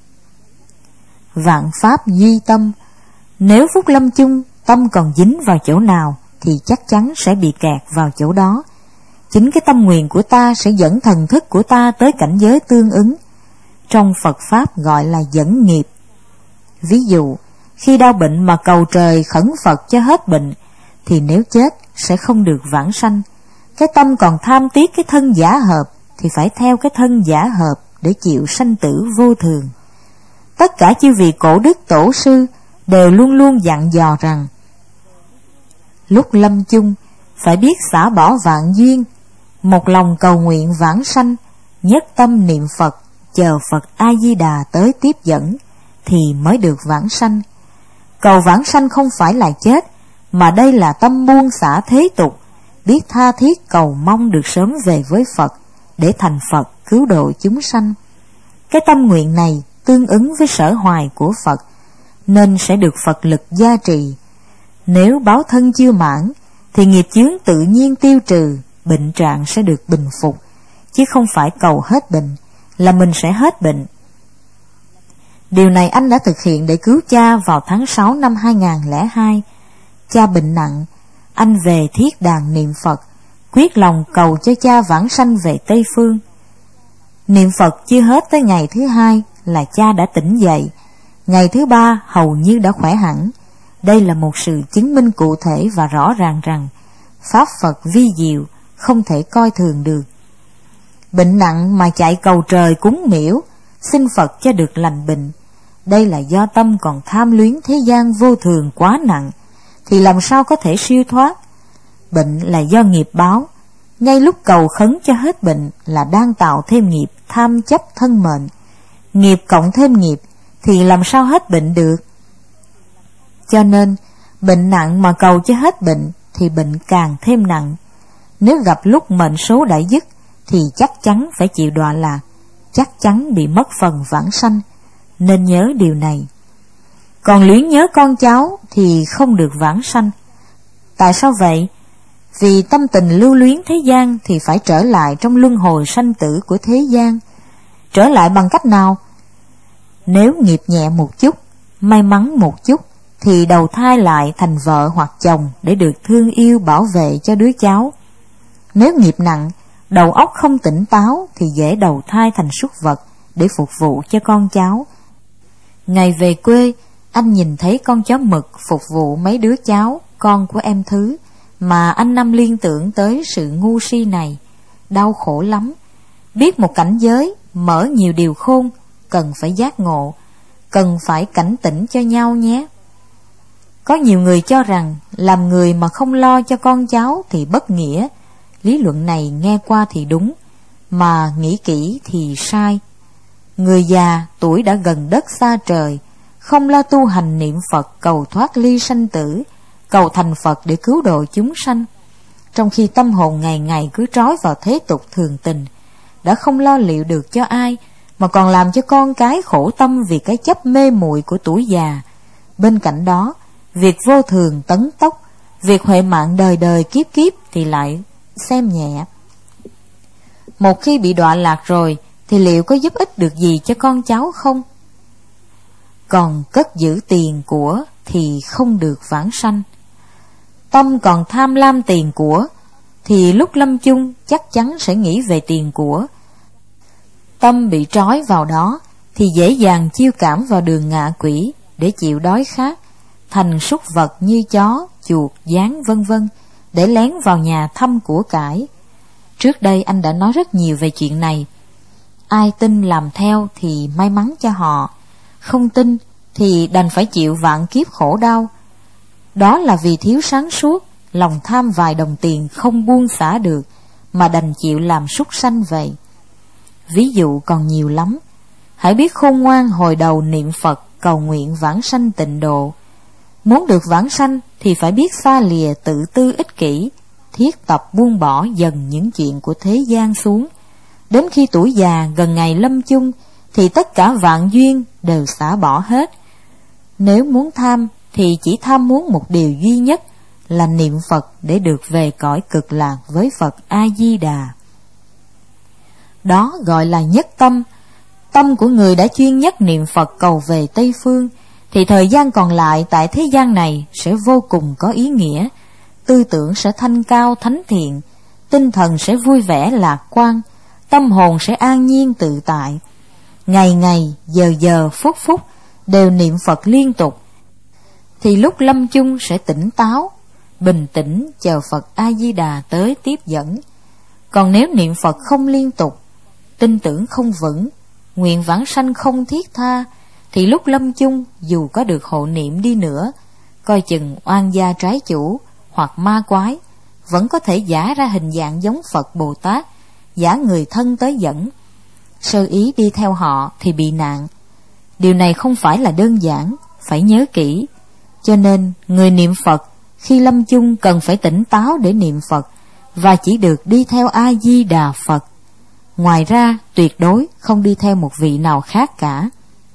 A: Vạn pháp duy tâm. Nếu phút lâm chung tâm còn dính vào chỗ nào thì chắc chắn sẽ bị kẹt vào chỗ đó. Chính cái tâm nguyện của ta sẽ dẫn thần thức của ta tới cảnh giới tương ứng. Trong Phật Pháp gọi là dẫn nghiệp. Ví dụ, khi đau bệnh mà cầu trời khẩn Phật cho hết bệnh, thì nếu chết sẽ không được vãng sanh. Cái tâm còn tham tiếc cái thân giả hợp thì phải theo cái thân giả hợp để chịu sanh tử vô thường. Tất cả chư vị cổ đức tổ sư đều luôn luôn dặn dò rằng lúc lâm chung phải biết xả bỏ vạn duyên, một lòng cầu nguyện vãng sanh, nhất tâm niệm Phật, chờ Phật A-di-đà tới tiếp dẫn, thì mới được vãng sanh. Cầu vãng sanh không phải là chết, mà đây là tâm buông xả thế tục, biết tha thiết cầu mong được sớm về với Phật, để thành Phật cứu độ chúng sanh. Cái tâm nguyện này tương ứng với sở hoài của Phật, nên sẽ được Phật lực gia trì. Nếu báo thân chưa mãn, thì nghiệp chướng tự nhiên tiêu trừ, bệnh trạng sẽ được bình phục, chứ không phải cầu hết bệnh là mình sẽ hết bệnh. Điều này anh đã thực hiện để cứu cha vào tháng 6 năm 2002. Cha bệnh nặng, anh về thiết đàn niệm Phật, quyết lòng cầu cho cha vãng sanh về Tây Phương. Niệm Phật chưa hết tới ngày thứ 2 là cha đã tỉnh dậy, ngày thứ 3 hầu như đã khỏe hẳn. Đây là một sự chứng minh cụ thể và rõ ràng rằng Pháp Phật vi diệu, không thể coi thường được. Bệnh nặng mà chạy cầu trời cúng miễu, xin Phật cho được lành bệnh, đây là do tâm còn tham luyến thế gian vô thường quá nặng, thì làm sao có thể siêu thoát. Bệnh là do nghiệp báo, ngay lúc cầu khấn cho hết bệnh là đang tạo thêm nghiệp tham chấp thân mệnh. Nghiệp cộng thêm nghiệp thì làm sao hết bệnh được. Cho nên bệnh nặng mà cầu cho hết bệnh thì bệnh càng thêm nặng. Nếu gặp lúc mệnh số đã dứt thì chắc chắn phải chịu đọa lạc, chắc chắn bị mất phần vãng sanh, nên nhớ điều này. Còn luyến nhớ con cháu thì không được vãng sanh. Tại sao vậy? Vì tâm tình lưu luyến thế gian thì phải trở lại trong luân hồi sanh tử của thế gian. Trở lại bằng cách nào? Nếu nghiệp nhẹ một chút, may mắn một chút, thì đầu thai lại thành vợ hoặc chồng để được thương yêu bảo vệ cho đứa cháu. Nếu nghiệp nặng, đầu óc không tỉnh táo thì dễ đầu thai thành súc vật để phục vụ cho con cháu. Ngày về quê, anh nhìn thấy con chó mực phục vụ mấy đứa cháu, con của em Thứ, mà anh Năm liên tưởng tới sự ngu si này, đau khổ lắm. Biết một cảnh giới, mở nhiều điều khôn, cần phải giác ngộ, cần phải cảnh tỉnh cho nhau nhé. Có nhiều người cho rằng làm người mà không lo cho con cháu thì bất nghĩa. Lý luận này nghe qua thì đúng, mà nghĩ kỹ thì sai. Người già tuổi đã gần đất xa trời, không lo tu hành niệm Phật cầu thoát ly sanh tử, cầu thành Phật để cứu độ chúng sanh, trong khi tâm hồn ngày ngày cứ trói vào thế tục thường tình, đã không lo liệu được cho ai, mà còn làm cho con cái khổ tâm vì cái chấp mê muội của tuổi già. Bên cạnh đó, việc vô thường tấn tốc, việc huệ mạng đời đời kiếp kiếp thì lại xem nhẹ. Một khi bị đọa lạc rồi thì liệu có giúp ích được gì cho con cháu không? Còn cất giữ tiền của thì không được vãng sanh. Tâm còn tham lam tiền của thì lúc lâm chung chắc chắn sẽ nghĩ về tiền của. Tâm bị trói vào đó thì dễ dàng chiêu cảm vào đường ngạ quỷ để chịu đói khát, thành súc vật như chó, chuột, gián vân vân, để lén vào nhà thăm của cải. Trước đây anh đã nói rất nhiều về chuyện này. Ai tin làm theo thì may mắn cho họ, không tin thì đành phải chịu vạn kiếp khổ đau. Đó là vì thiếu sáng suốt, lòng tham vài đồng tiền không buông xả được, mà đành chịu làm súc sanh vậy. Ví dụ còn nhiều lắm. Hãy biết khôn ngoan hồi đầu niệm Phật cầu nguyện vãng sanh tịnh độ. Muốn được vãng sanh thì phải biết xa lìa tự tư ích kỷ, thiết tập buông bỏ dần những chuyện của thế gian xuống. Đến khi tuổi già gần ngày lâm chung thì tất cả vạn duyên đều xả bỏ hết. Nếu muốn tham thì chỉ tham muốn một điều duy nhất là niệm Phật để được về cõi cực lạc với Phật A-di-đà. Đó gọi là nhất tâm. Tâm của người đã chuyên nhất niệm Phật cầu về Tây Phương thì thời gian còn lại tại thế gian này sẽ vô cùng có ý nghĩa. Tư tưởng sẽ thanh cao thánh thiện, tinh thần sẽ vui vẻ lạc quan, tâm hồn sẽ an nhiên tự tại. Ngày ngày, giờ giờ, phút phút đều niệm Phật liên tục, thì lúc lâm chung sẽ tỉnh táo, bình tĩnh chờ Phật A-di-đà tới tiếp dẫn. Còn nếu niệm Phật không liên tục, tin tưởng không vững, nguyện vãng sanh không thiết tha, thì lúc lâm chung dù có được hộ niệm đi nữa, coi chừng oan gia trái chủ hoặc ma quái vẫn có thể giả ra hình dạng giống Phật Bồ Tát, giả người thân tới dẫn. Sơ ý đi theo họ thì bị nạn. Điều này không phải là đơn giản, phải nhớ kỹ. Cho nên người niệm Phật khi lâm chung cần phải tỉnh táo để niệm Phật, và chỉ được đi theo A Di Đà Phật. Ngoài ra tuyệt đối không đi theo một vị nào khác cả.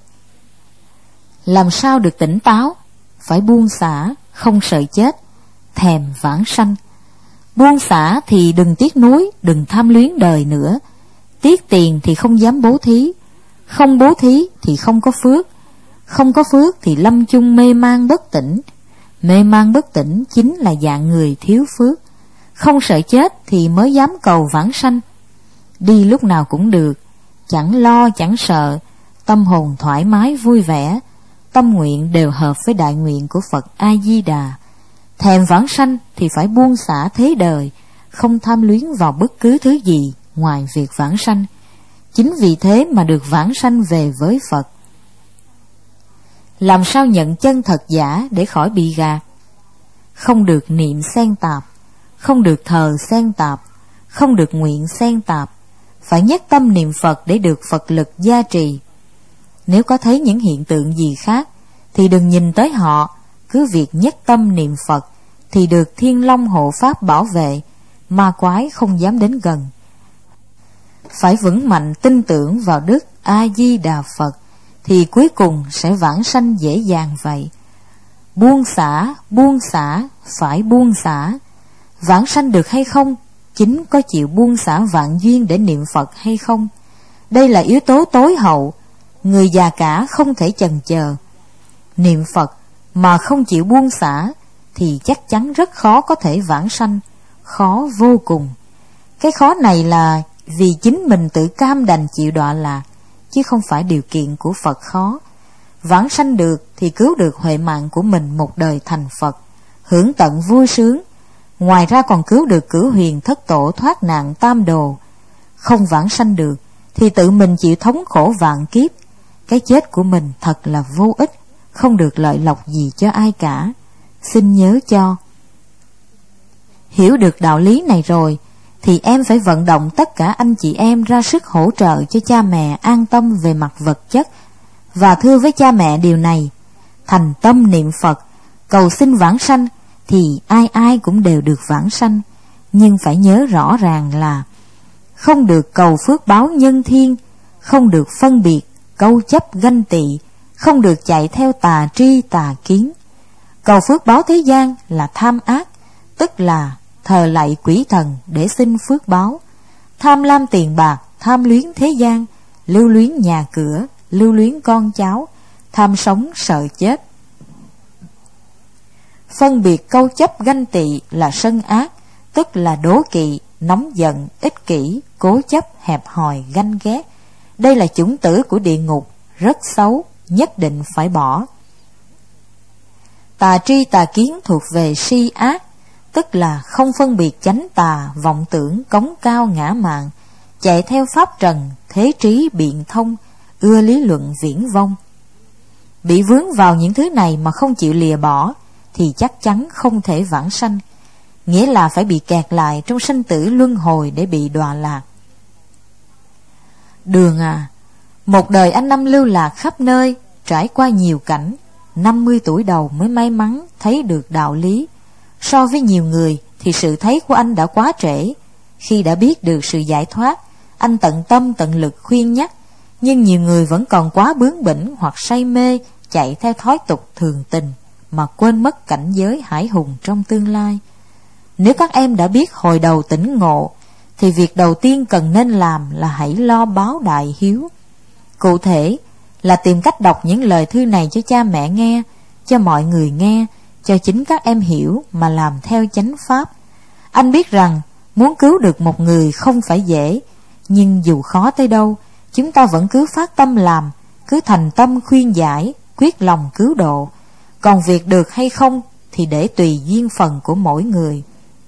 A: Làm sao được tỉnh táo? Phải buông xả, không sợ chết, thèm vãng sanh. Buông xả thì đừng tiếc nuối, đừng tham luyến đời nữa. Tiếc tiền thì không dám bố thí, không bố thí thì không có phước, không có phước thì lâm chung mê man bất tỉnh. Mê man bất tỉnh chính là dạng người thiếu phước. Không sợ chết thì mới dám cầu vãng sanh. Đi lúc nào cũng được, chẳng lo chẳng sợ, tâm hồn thoải mái vui vẻ, tâm nguyện đều hợp với đại nguyện của Phật A Di Đà. Thèm vãng sanh thì phải buông xả thế đời, không tham luyến vào bất cứ thứ gì ngoài việc vãng sanh. Chính vì thế mà được vãng sanh về với Phật. Làm sao nhận chân thật giả để khỏi bị gạt? Không được niệm xen tạp, không được thờ xen tạp, không được nguyện xen tạp. Phải nhất tâm niệm Phật để được Phật lực gia trì. Nếu có thấy những hiện tượng gì khác thì đừng nhìn tới họ, cứ việc nhất tâm niệm Phật thì được Thiên Long hộ pháp bảo vệ, ma quái không dám đến gần. Phải vững mạnh tin tưởng vào Đức A Di Đà Phật thì cuối cùng sẽ vãng sanh dễ dàng vậy. Buông xả, phải buông xả. Vãng sanh được hay không chính có chịu buông xả vạn duyên để niệm Phật hay không. Đây là yếu tố tối hậu. Người già cả không thể chần chờ. Niệm Phật mà không chịu buông xả thì chắc chắn rất khó có thể vãng sanh, khó vô cùng. Cái khó này là vì chính mình tự cam đành chịu đọa lạc, chứ không phải điều kiện của Phật khó. Vãng sanh được thì cứu được huệ mạng của mình một đời thành Phật, hưởng tận vui sướng. Ngoài ra còn cứu được cửu huyền thất tổ thoát nạn tam đồ. Không vãng sanh được thì tự mình chịu thống khổ vạn kiếp. Cái chết của mình thật là vô ích, không được lợi lộc gì cho ai cả. Xin nhớ cho. Hiểu được đạo lý này rồi thì em phải vận động tất cả anh chị em ra sức hỗ trợ cho cha mẹ an tâm về mặt vật chất, và thưa với cha mẹ điều này: thành tâm niệm Phật, cầu xin vãng sanh thì ai ai cũng đều được vãng sanh. Nhưng phải nhớ rõ ràng là không được cầu phước báo nhân thiên, không được phân biệt, câu chấp ganh tị, không được chạy theo tà tri tà kiến. Cầu phước báo thế gian là tham ác, tức là thờ lạy quỷ thần để xin phước báo. Tham lam tiền bạc, tham luyến thế gian, lưu luyến nhà cửa, lưu luyến con cháu, tham sống sợ chết. Phân biệt câu chấp ganh tị là sân ác, tức là đố kỵ, nóng giận, ích kỷ, cố chấp, hẹp hòi, ganh ghét. Đây là chủng tử của địa ngục, rất xấu, nhất định phải bỏ. Tà tri tà kiến thuộc về si ác, tức là không phân biệt chánh tà, vọng tưởng, cống cao ngã mạn, chạy theo pháp trần, thế trí biện thông, ưa lý luận viển vông. Bị vướng vào những thứ này mà không chịu lìa bỏ thì chắc chắn không thể vãng sanh, nghĩa là phải bị kẹt lại trong sinh tử luân hồi để bị đọa lạc. Đường à, một đời anh Năm lưu lạc khắp nơi, trải qua nhiều cảnh, 50 tuổi đầu mới may mắn thấy được đạo lý. So với nhiều người thì sự thấy của anh đã quá trễ. Khi đã biết được sự giải thoát, anh tận tâm tận lực khuyên nhắc, nhưng nhiều người vẫn còn quá bướng bỉnh hoặc say mê, chạy theo thói tục thường tình mà quên mất cảnh giới hải hùng trong tương lai. Nếu các em đã biết hồi đầu tỉnh ngộ thì việc đầu tiên cần nên làm là hãy lo báo đại hiếu. Cụ thể là tìm cách đọc những lời thư này cho cha mẹ nghe, cho mọi người nghe, cho chính các em hiểu mà làm theo chánh pháp. Anh biết rằng muốn cứu được một người không phải dễ, nhưng dù khó tới đâu, chúng ta vẫn cứ phát tâm làm, cứ thành tâm khuyên giải, quyết lòng cứu độ. Còn việc được hay không thì để tùy duyên phần của mỗi người.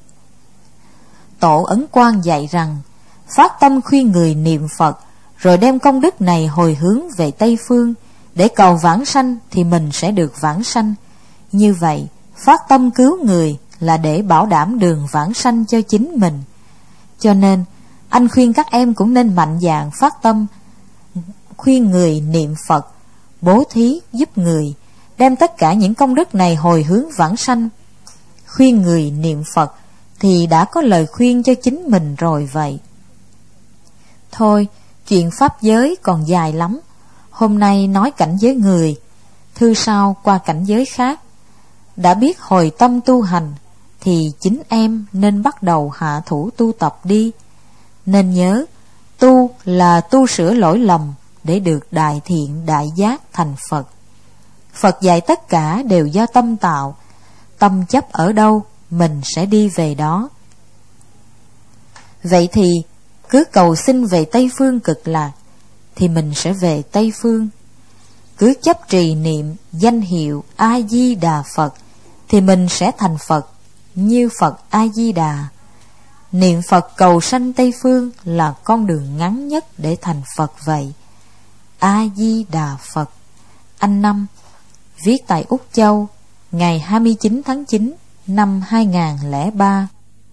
A: Tổ Ấn Quang dạy rằng, phát tâm khuyên người niệm Phật, rồi đem công đức này hồi hướng về Tây Phương, để cầu vãng sanh thì mình sẽ được vãng sanh. Như vậy, phát tâm cứu người là để bảo đảm đường vãng sanh cho chính mình. Cho nên anh khuyên các em cũng nên mạnh dạn phát tâm, khuyên người niệm Phật, bố thí giúp người, đem tất cả những công đức này hồi hướng vãng sanh. Khuyên người niệm Phật thì đã có lời khuyên cho chính mình rồi vậy. Thôi, chuyện pháp giới còn dài lắm. Hôm nay nói cảnh giới người, thư sau qua cảnh giới khác. Đã biết hồi tâm tu hành thì chính em nên bắt đầu hạ thủ tu tập đi. Nên nhớ, tu là tu sửa lỗi lầm để được đại thiện đại giác thành Phật. Phật dạy tất cả đều do tâm tạo. Tâm chấp ở đâu, mình sẽ đi về đó. Vậy thì cứ cầu xin về Tây Phương Cực Lạc thì mình sẽ về Tây Phương. Cứ chấp trì niệm danh hiệu A-di-đà Phật thì mình sẽ thành Phật như Phật A-di-đà. Niệm Phật cầu sanh Tây Phương là con đường ngắn nhất để thành Phật vậy. A-di-đà Phật. Anh Năm, viết tại Úc Châu, ngày 29 tháng 9 năm 2003.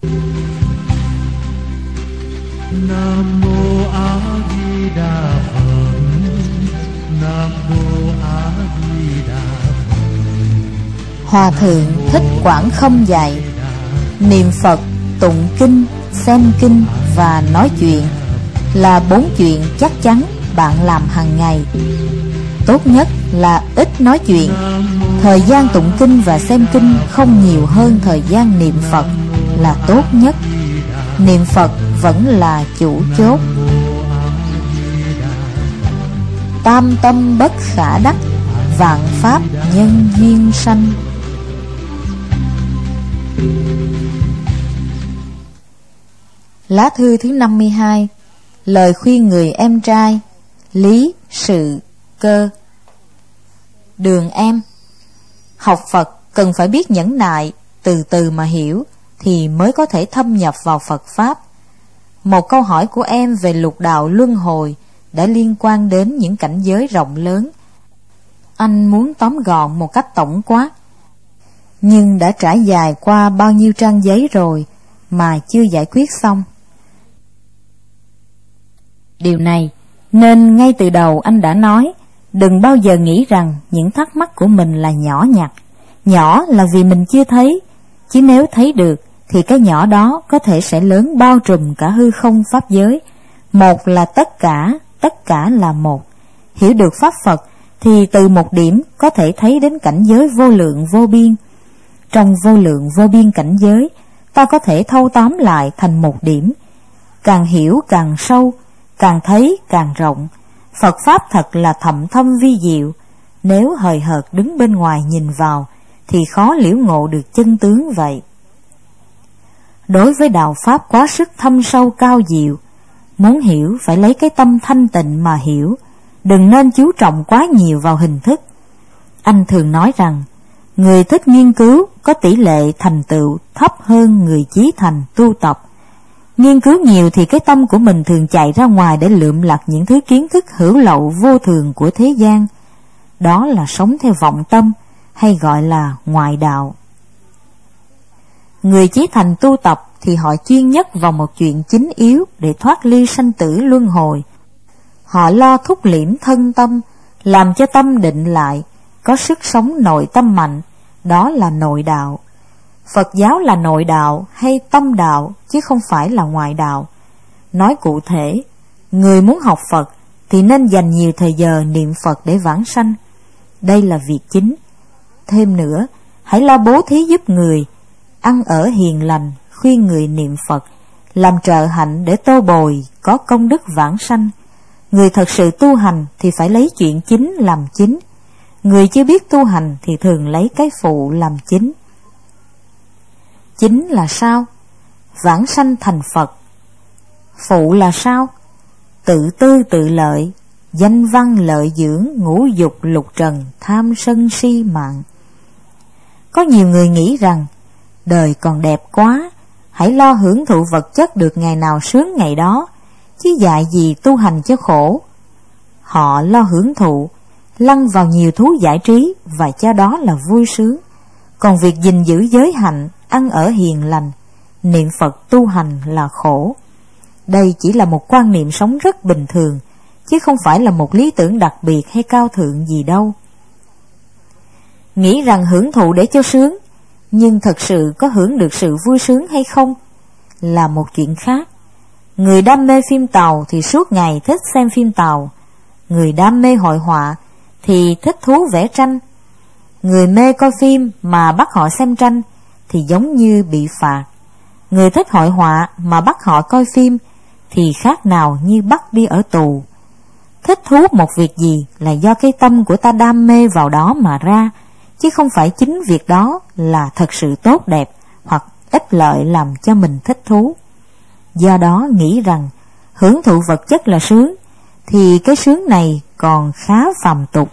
B: Nam mô A Di Đà Phật. Nam mô A Di Đà Phật.
A: Hòa thượng Thích Quảng Không dạy, niệm Phật, tụng kinh, xem kinh và nói chuyện là 4 chuyện chắc chắn bạn làm hàng ngày. Tốt nhất là ít nói chuyện. Thời gian tụng kinh và xem kinh không nhiều hơn thời gian niệm Phật là tốt nhất. Niệm Phật vẫn là chủ chốt. Tam tâm bất khả đắc, vạn pháp nhân duyên sanh. Lá thư thứ 52. Lời khuyên người em trai Lý Sự Cơ. Đường em, học Phật cần phải biết nhẫn nại, từ từ mà hiểu thì mới có thể thâm nhập vào Phật Pháp. Một câu hỏi của em về lục đạo luân hồi đã liên quan đến những cảnh giới rộng lớn. Anh muốn tóm gọn một cách tổng quát, nhưng đã trải dài qua bao nhiêu trang giấy rồi mà chưa giải quyết xong. Điều này nên ngay từ đầu anh đã nói, đừng bao giờ nghĩ rằng những thắc mắc của mình là nhỏ nhặt. Nhỏ là vì mình chưa thấy, chứ nếu thấy được thì cái nhỏ đó có thể sẽ lớn bao trùm cả hư không pháp giới. Một là tất cả là một. Hiểu được pháp Phật thì từ một điểm có thể thấy đến cảnh giới vô lượng vô biên. Trong vô lượng vô biên cảnh giới, ta có thể thâu tóm lại thành một điểm. Càng hiểu càng sâu, càng thấy càng rộng. Phật Pháp thật là thậm thâm vi diệu. Nếu hời hợt đứng bên ngoài nhìn vào thì khó liễu ngộ được chân tướng vậy. Đối với đạo Pháp quá sức thâm sâu cao diệu, muốn hiểu phải lấy cái tâm thanh tịnh mà hiểu, đừng nên chú trọng quá nhiều vào hình thức. Anh thường nói rằng, người thích nghiên cứu có tỷ lệ thành tựu thấp hơn người chí thành tu tập. Nghiên cứu nhiều thì cái tâm của mình thường chạy ra ngoài để lượm lặt những thứ kiến thức hữu lậu vô thường của thế gian. Đó là sống theo vọng tâm, hay gọi là ngoại đạo. Người chí thành tu tập thì họ chuyên nhất vào một chuyện chính yếu để thoát ly sanh tử luân hồi. Họ lo thúc liễm thân tâm, làm cho tâm định lại, có sức sống nội tâm mạnh, đó là nội đạo. Phật giáo là nội đạo hay tâm đạo chứ không phải là ngoại đạo. Nói cụ thể, người muốn học Phật thì nên dành nhiều thời giờ niệm Phật để vãng sanh. Đây là việc chính. Thêm nữa, hãy lo bố thí giúp người, ăn ở hiền lành, khuyên người niệm Phật, làm trợ hạnh để tô bồi có công đức vãng sanh. Người thật sự tu hành thì phải lấy chuyện chính làm chính. Người chưa biết tu hành thì thường lấy cái phụ làm chính. Chính là sao? Vãng sanh thành Phật. Phụ là sao? Tự tư tự lợi, danh văn lợi dưỡng, ngũ dục lục trần, tham sân si mạng. Có nhiều người nghĩ rằng đời còn đẹp quá, hãy lo hưởng thụ vật chất được ngày nào sướng ngày đó, chứ dạy gì tu hành cho khổ. Họ lo hưởng thụ, lăn vào nhiều thú giải trí và cho đó là vui sướng. Còn việc gìn giữ giới hạnh ăn ở hiền lành, niệm Phật tu hành là khổ. Đây chỉ là một quan niệm sống rất bình thường, chứ không phải là một lý tưởng đặc biệt hay cao thượng gì đâu. Nghĩ rằng hưởng thụ để cho sướng, nhưng thật sự có hưởng được sự vui sướng hay không là một chuyện khác. Người đam mê phim Tàu thì suốt ngày thích xem phim Tàu. Người đam mê hội họa thì thích thú vẽ tranh. Người mê coi phim mà bắt họ xem tranh thì giống như bị phạt. Người thích hội họa mà bắt họ coi phim thì khác nào như bắt đi ở tù. Thích thú một việc gì là do cái tâm của ta đam mê vào đó mà ra, chứ không phải chính việc đó là thật sự tốt đẹp hoặc ích lợi làm cho mình thích thú. Do đó nghĩ rằng hưởng thụ vật chất là sướng, thì cái sướng này còn khá phàm tục.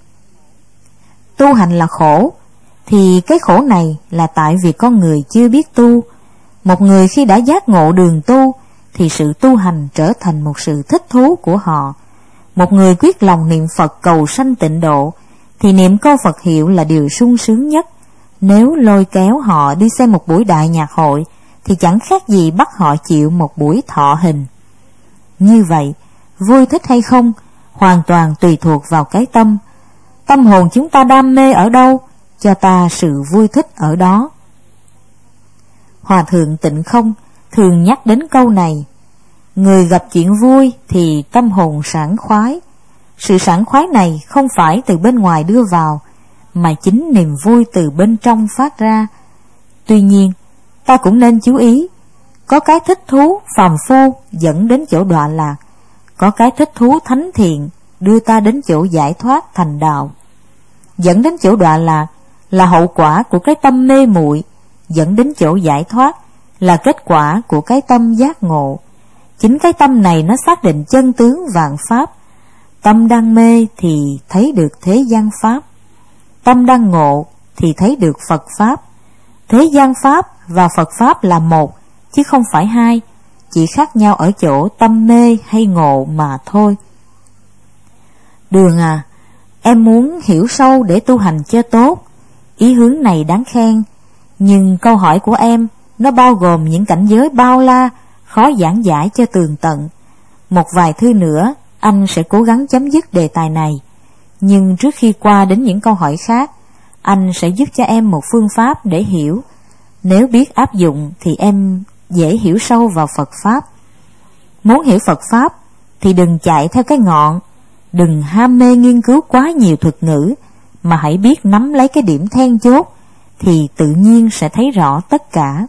A: Tu hành là khổ, thì cái khổ này là tại vì con người chưa biết tu. Một người khi đã giác ngộ đường tu thì sự tu hành trở thành một sự thích thú của họ. Một người quyết lòng niệm Phật cầu sanh tịnh độ thì niệm câu Phật hiệu là điều sung sướng nhất. Nếu lôi kéo họ đi xem một buổi đại nhạc hội thì chẳng khác gì bắt họ chịu một buổi thọ hình. Như vậy, vui thích hay không hoàn toàn tùy thuộc vào cái tâm. Tâm hồn chúng ta đam mê ở đâu, cho ta sự vui thích ở đó. Hòa thượng Tịnh Không thường nhắc đến câu này: người gặp chuyện vui thì tâm hồn sảng khoái. Sự sảng khoái này không phải từ bên ngoài đưa vào, mà chính niềm vui từ bên trong phát ra. Tuy nhiên, ta cũng nên chú ý, có cái thích thú phàm phu dẫn đến chỗ đọa lạc, có cái thích thú thánh thiện đưa ta đến chỗ giải thoát thành đạo. Dẫn đến chỗ đọa lạc là hậu quả của cái tâm mê muội, dẫn đến chỗ giải thoát là kết quả của cái tâm giác ngộ. Chính cái tâm này nó xác định chân tướng vạn pháp. Tâm đang mê thì thấy được thế gian pháp, tâm đang ngộ thì thấy được Phật pháp. Thế gian pháp và Phật pháp là một, chứ không phải hai, chỉ khác nhau ở chỗ tâm mê hay ngộ mà thôi. Đường à, em muốn hiểu sâu để tu hành cho tốt, ý hướng này đáng khen. Nhưng câu hỏi của em nó bao gồm những cảnh giới bao la, khó giảng giải cho tường tận. Một vài thư nữa anh sẽ cố gắng chấm dứt đề tài này. Nhưng trước khi qua đến những câu hỏi khác, anh sẽ giúp cho em một phương pháp để hiểu. Nếu biết áp dụng thì em dễ hiểu sâu vào Phật pháp. Muốn hiểu Phật pháp thì đừng chạy theo cái ngọn, đừng ham mê nghiên cứu quá nhiều thuật ngữ, mà hãy biết nắm lấy cái điểm then chốt thì tự nhiên sẽ thấy rõ tất cả.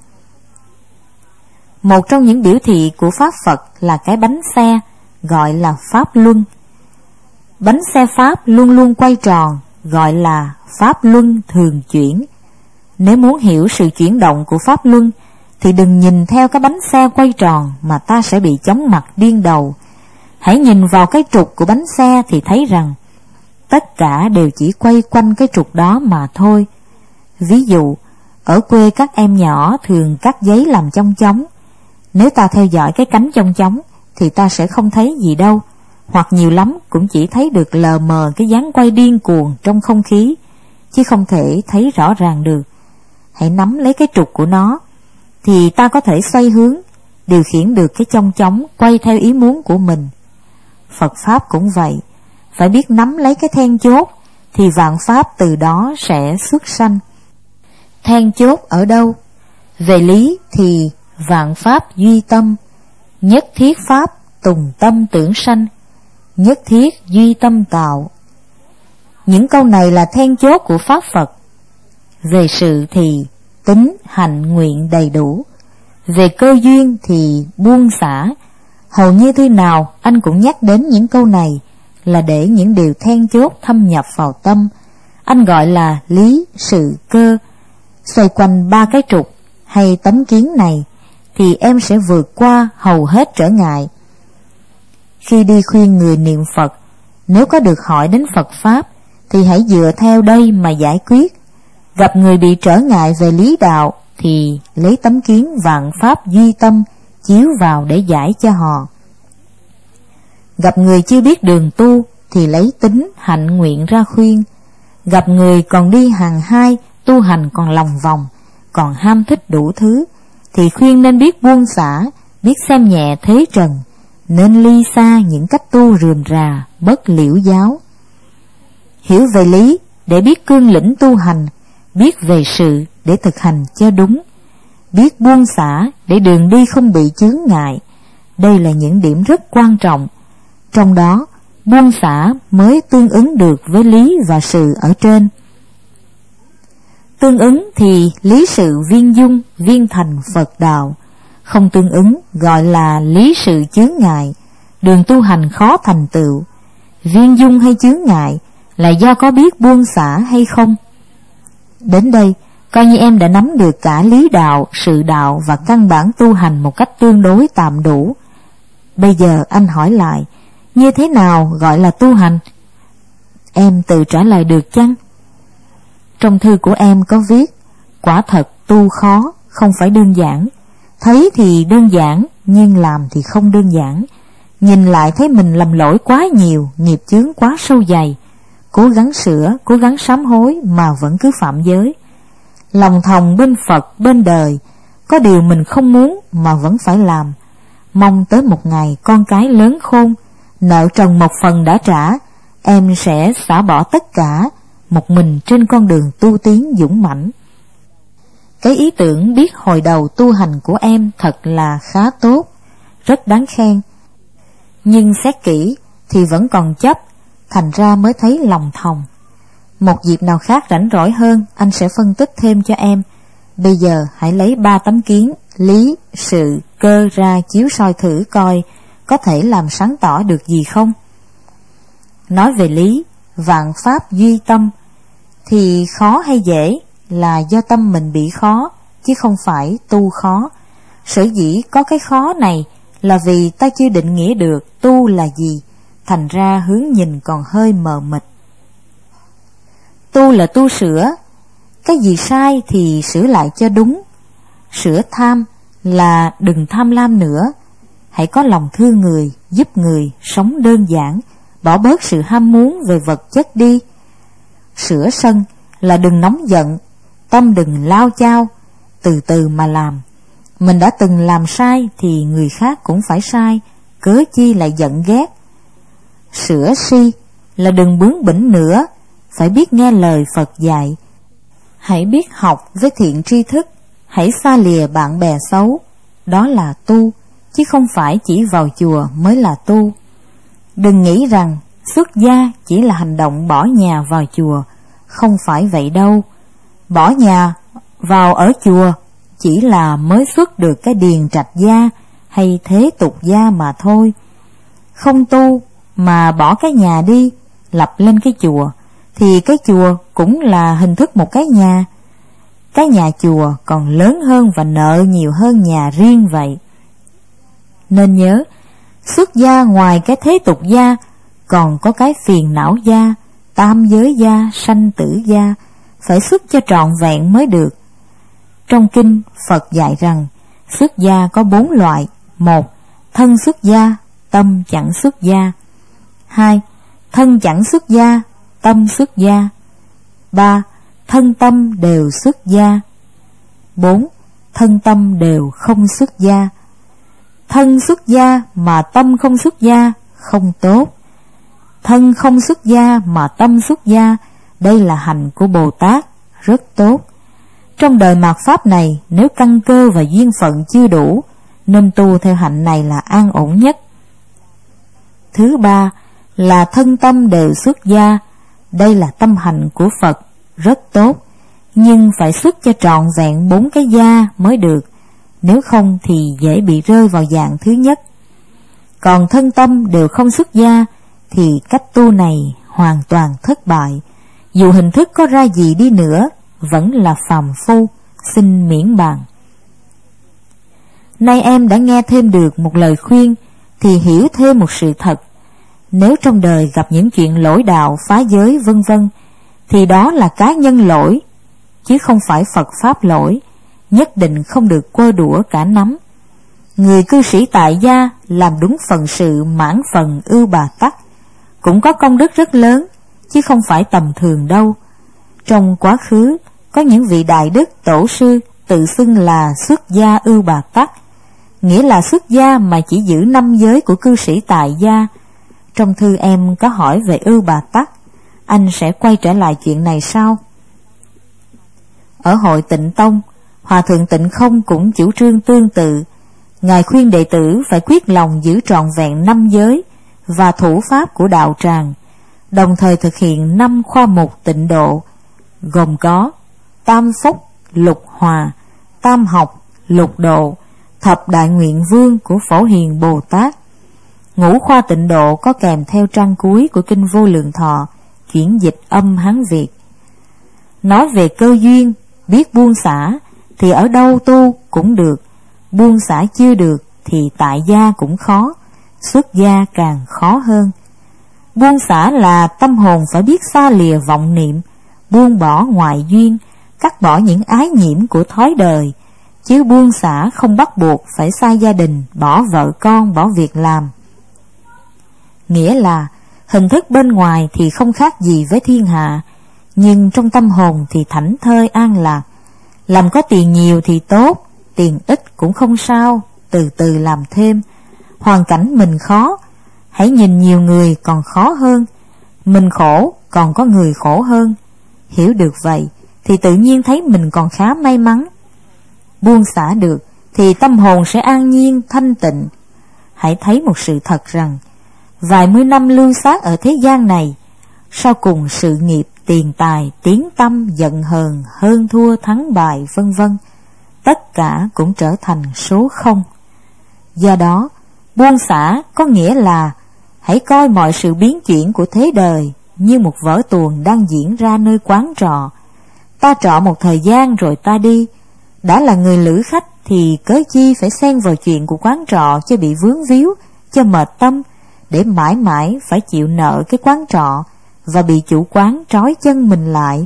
A: Một trong những biểu thị của pháp Phật là cái bánh xe, gọi là pháp luân. Bánh xe pháp luôn luôn quay tròn, gọi là pháp luân thường chuyển. Nếu muốn hiểu sự chuyển động của pháp luân thì đừng nhìn theo cái bánh xe quay tròn mà ta sẽ bị chóng mặt điên đầu. Hãy nhìn vào cái trục của bánh xe thì thấy rằng tất cả đều chỉ quay quanh cái trục đó mà thôi. Ví dụ, ở quê các em nhỏ thường cắt giấy làm chong chóng. Nếu ta theo dõi cái cánh chong chóng thì ta sẽ không thấy gì đâu, hoặc nhiều lắm cũng chỉ thấy được lờ mờ cái dáng quay điên cuồng trong không khí, chứ không thể thấy rõ ràng được. Hãy nắm lấy cái trục của nó thì ta có thể xoay hướng, điều khiển được cái chong chóng quay theo ý muốn của mình. Phật pháp cũng vậy, phải biết nắm lấy cái then chốt thì vạn pháp từ đó sẽ xuất sanh. Then chốt ở đâu? Về lý thì vạn pháp duy tâm, nhất thiết pháp tùng tâm tưởng sanh, nhất thiết duy tâm tạo. Những câu này là then chốt của pháp Phật. Về sự thì tính hành nguyện đầy đủ, về cơ duyên thì buông xả. Hầu như thư nào anh cũng nhắc đến những câu này là để những điều then chốt thâm nhập vào tâm. Anh gọi là lý, sự, cơ. Xoay quanh ba cái trục hay tấm kiến này thì em sẽ vượt qua hầu hết trở ngại. Khi đi khuyên người niệm Phật, nếu có được hỏi đến Phật pháp thì hãy dựa theo đây mà giải quyết. Gặp người bị trở ngại về lý đạo thì lấy tấm kiến vạn pháp duy tâm chiếu vào để giải cho họ. Gặp người chưa biết đường tu thì lấy tính hạnh nguyện ra khuyên. Gặp người còn đi hàng hai, tu hành còn lòng vòng, còn ham thích đủ thứ, thì khuyên nên biết buông xả, biết xem nhẹ thế trần, nên ly xa những cách tu rườm rà, bất liễu giáo. Hiểu về lý để biết cương lĩnh tu hành, biết về sự để thực hành cho đúng, biết buông xả để đường đi không bị chướng ngại. Đây là những điểm rất quan trọng. Trong đó, buông xả mới tương ứng được với lý và sự ở trên. Tương ứng thì lý sự viên dung, viên thành Phật đạo. Không tương ứng gọi là lý sự chướng ngại, đường tu hành khó thành tựu. Viên dung hay chướng ngại là do có biết buông xả hay không. Đến đây, coi như em đã nắm được cả lý đạo, sự đạo và căn bản tu hành một cách tương đối tạm đủ. Bây giờ anh hỏi lại, như thế nào gọi là tu hành? Em tự trả lời được chăng? Trong thư của em có viết, quả thật tu khó, không phải đơn giản. Thấy thì đơn giản, nhưng làm thì không đơn giản. Nhìn lại thấy mình lầm lỗi quá nhiều, nghiệp chướng quá sâu dày. Cố gắng sửa, cố gắng sám hối mà vẫn cứ phạm giới. Lòng thòng bên Phật, bên đời, có điều mình không muốn mà vẫn phải làm. Mong tới một ngày con cái lớn khôn, nợ trần một phần đã trả, em sẽ xả bỏ tất cả, một mình trên con đường tu tiến dũng mãnh. Cái ý tưởng biết hồi đầu tu hành của em thật là khá tốt, rất đáng khen. Nhưng xét kỹ thì vẫn còn chấp, thành ra mới thấy lòng thòng. Một dịp nào khác rảnh rỗi hơn, anh sẽ phân tích thêm cho em. Bây giờ hãy lấy 3 tấm kiến, lý, sự, cơ ra chiếu soi thử coi có thể làm sáng tỏ được gì không. Nói về lý, vạn pháp duy tâm, thì khó hay dễ là do tâm mình bị khó, chứ không phải tu khó. Sở dĩ có cái khó này là vì ta chưa định nghĩa được tu là gì, thành ra hướng nhìn còn hơi mờ mịt. Tu là tu sửa, cái gì sai thì sửa lại cho đúng. Sửa tham là đừng tham lam nữa, hãy có lòng thương người, giúp người, sống đơn giản, bỏ bớt sự ham muốn về vật chất đi. Sửa sân là đừng nóng giận, tâm đừng lao chao, từ từ mà làm. Mình đã từng làm sai thì người khác cũng phải sai, cớ chi lại giận ghét. Sửa si là đừng bướng bỉnh nữa, phải biết nghe lời Phật dạy. Hãy biết học với thiện tri thức, hãy xa lìa bạn bè xấu, đó là tu, chứ không phải chỉ vào chùa mới là tu. Đừng nghĩ rằng xuất gia chỉ là hành động bỏ nhà vào chùa, không phải vậy đâu. Bỏ nhà vào ở chùa chỉ là mới xuất được cái điền trạch gia hay thế tục gia mà thôi. Không tu mà bỏ cái nhà đi, lập lên cái chùa, thì cái chùa cũng là hình thức một cái nhà. Cái nhà chùa còn lớn hơn và nợ nhiều hơn nhà riêng vậy. Nên nhớ, xuất gia ngoài cái thế tục gia, còn có cái phiền não gia, tam giới gia, sanh tử gia, phải xuất cho trọn vẹn mới được. Trong kinh, Phật dạy rằng, xuất gia có 4 loại. 1. Thân xuất gia, tâm chẳng xuất gia. 2. Thân chẳng xuất gia, tâm xuất gia. 3. Thân tâm đều xuất gia. 4. Thân tâm đều không xuất gia. Thân xuất gia mà tâm không xuất gia, không tốt. Thân không xuất gia mà tâm xuất gia, đây là hành của Bồ Tát, rất tốt. Trong đời mạt Pháp này, nếu căn cơ và duyên phận chưa đủ, nên tu theo hạnh này là an ổn nhất. Thứ 3 là thân tâm đều xuất gia, đây là tâm hành của Phật, rất tốt, nhưng phải xuất cho trọn vẹn 4 cái gia mới được, nếu không thì dễ bị rơi vào dạng thứ nhất. Còn thân tâm đều không xuất gia, thì cách tu này hoàn toàn thất bại, dù hình thức có ra gì đi nữa, vẫn là phàm phu, xin miễn bàn. Nay em đã nghe thêm được một lời khuyên, thì hiểu thêm một sự thật. Nếu trong đời gặp những chuyện lỗi đạo, phá giới vân vân, thì đó là cá nhân lỗi, chứ không phải Phật Pháp lỗi, nhất định không được quơ đũa cả nắm. Người cư sĩ tại gia làm đúng phần sự mãn phần ưu bà tắc, cũng có công đức rất lớn, chứ không phải tầm thường đâu. Trong quá khứ, có những vị đại đức tổ sư tự xưng là xuất gia Ưu Bà Tắc, nghĩa là xuất gia mà chỉ giữ 5 giới của cư sĩ tại gia. Trong thư em có hỏi về Ưu Bà Tắc, anh sẽ quay trở lại chuyện này sau. Ở hội Tịnh Tông, Hòa thượng Tịnh Không cũng chủ trương tương tự. Ngài khuyên đệ tử phải quyết lòng giữ trọn vẹn 5 giới và thủ pháp của đạo tràng, đồng thời thực hiện 5 khoa mục tịnh độ, gồm có tam phúc, lục hòa, tam học, lục độ, thập đại nguyện vương của Phổ Hiền Bồ Tát. Ngũ khoa tịnh độ có kèm theo trang cuối của Kinh Vô Lượng Thọ, chuyển dịch âm Hán Việt. Nói về cơ duyên, biết buông xả thì ở đâu tu cũng được, buông xả chưa được thì tại gia cũng khó, xuất gia càng khó hơn. Buông xả là tâm hồn phải biết xa lìa vọng niệm, buông bỏ ngoại duyên, cắt bỏ những ái nhiễm của thói đời, chứ buông xả không bắt buộc phải xa gia đình, bỏ vợ con, bỏ việc làm. Nghĩa là hình thức bên ngoài thì không khác gì với thiên hạ, nhưng trong tâm hồn thì thảnh thơi an lạc. Làm có tiền nhiều thì tốt, tiền ít cũng không sao, từ từ làm thêm. Hoàn cảnh mình khó, hãy nhìn nhiều người còn khó hơn, mình khổ còn có người khổ hơn. Hiểu được vậy thì tự nhiên thấy mình còn khá may mắn. Buông xả được thì tâm hồn sẽ an nhiên thanh tịnh. Hãy thấy một sự thật rằng vài mươi năm lưu xác ở thế gian này, sau cùng sự nghiệp, tiền tài, tiếng tăm, giận hờn, hơn thua, thắng bại, vân vân, tất cả cũng trở thành số không. Do đó, buông xả có nghĩa là hãy coi mọi sự biến chuyển của thế đời như một vở tuồng đang diễn ra nơi quán trọ. Ta trọ một thời gian rồi ta đi, đã là người lữ khách thì cớ chi phải xen vào chuyện của quán trọ cho bị vướng víu, cho mệt tâm, để mãi mãi phải chịu nợ cái quán trọ và bị chủ quán trói chân mình lại.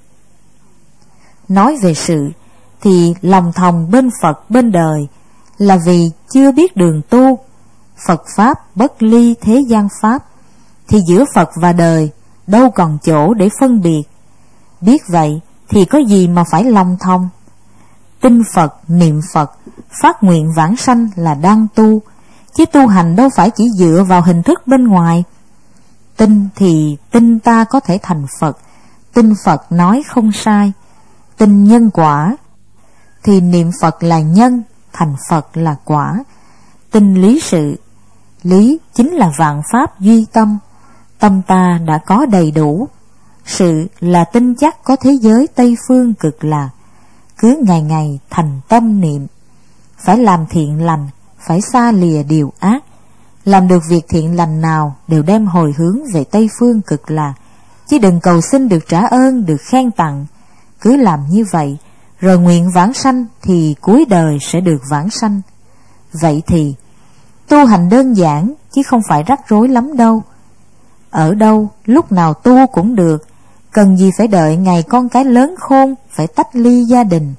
A: Nói về sự thì lòng thòng bên Phật bên đời là vì chưa biết đường tu. Phật Pháp bất ly thế gian Pháp, thì giữa Phật và đời đâu còn chỗ để phân biệt. Biết vậy thì có gì mà phải lòng thòng. Tin Phật, niệm Phật, phát nguyện vãng sanh là đang tu, chứ tu hành đâu phải chỉ dựa vào hình thức bên ngoài. Tin thì tin ta có thể thành Phật, tin Phật nói không sai. Tin nhân quả thì niệm Phật là nhân, thành Phật là quả. Tin lý sự, lý chính là vạn pháp duy tâm, tâm ta đã có đầy đủ. Sự là tin chắc có thế giới Tây Phương Cực Lạc. Cứ ngày ngày thành tâm niệm, phải làm thiện lành, phải xa lìa điều ác. Làm được việc thiện lành nào đều đem hồi hướng về Tây Phương Cực Lạc, chứ đừng cầu xin được trả ơn, được khen tặng. Cứ làm như vậy, rồi nguyện vãng sanh thì cuối đời sẽ được vãng sanh. Vậy thì tu hành đơn giản chứ không phải rắc rối lắm đâu. Ở đâu lúc nào tu cũng được, cần gì phải đợi ngày con cái lớn khôn phải tách ly gia đình.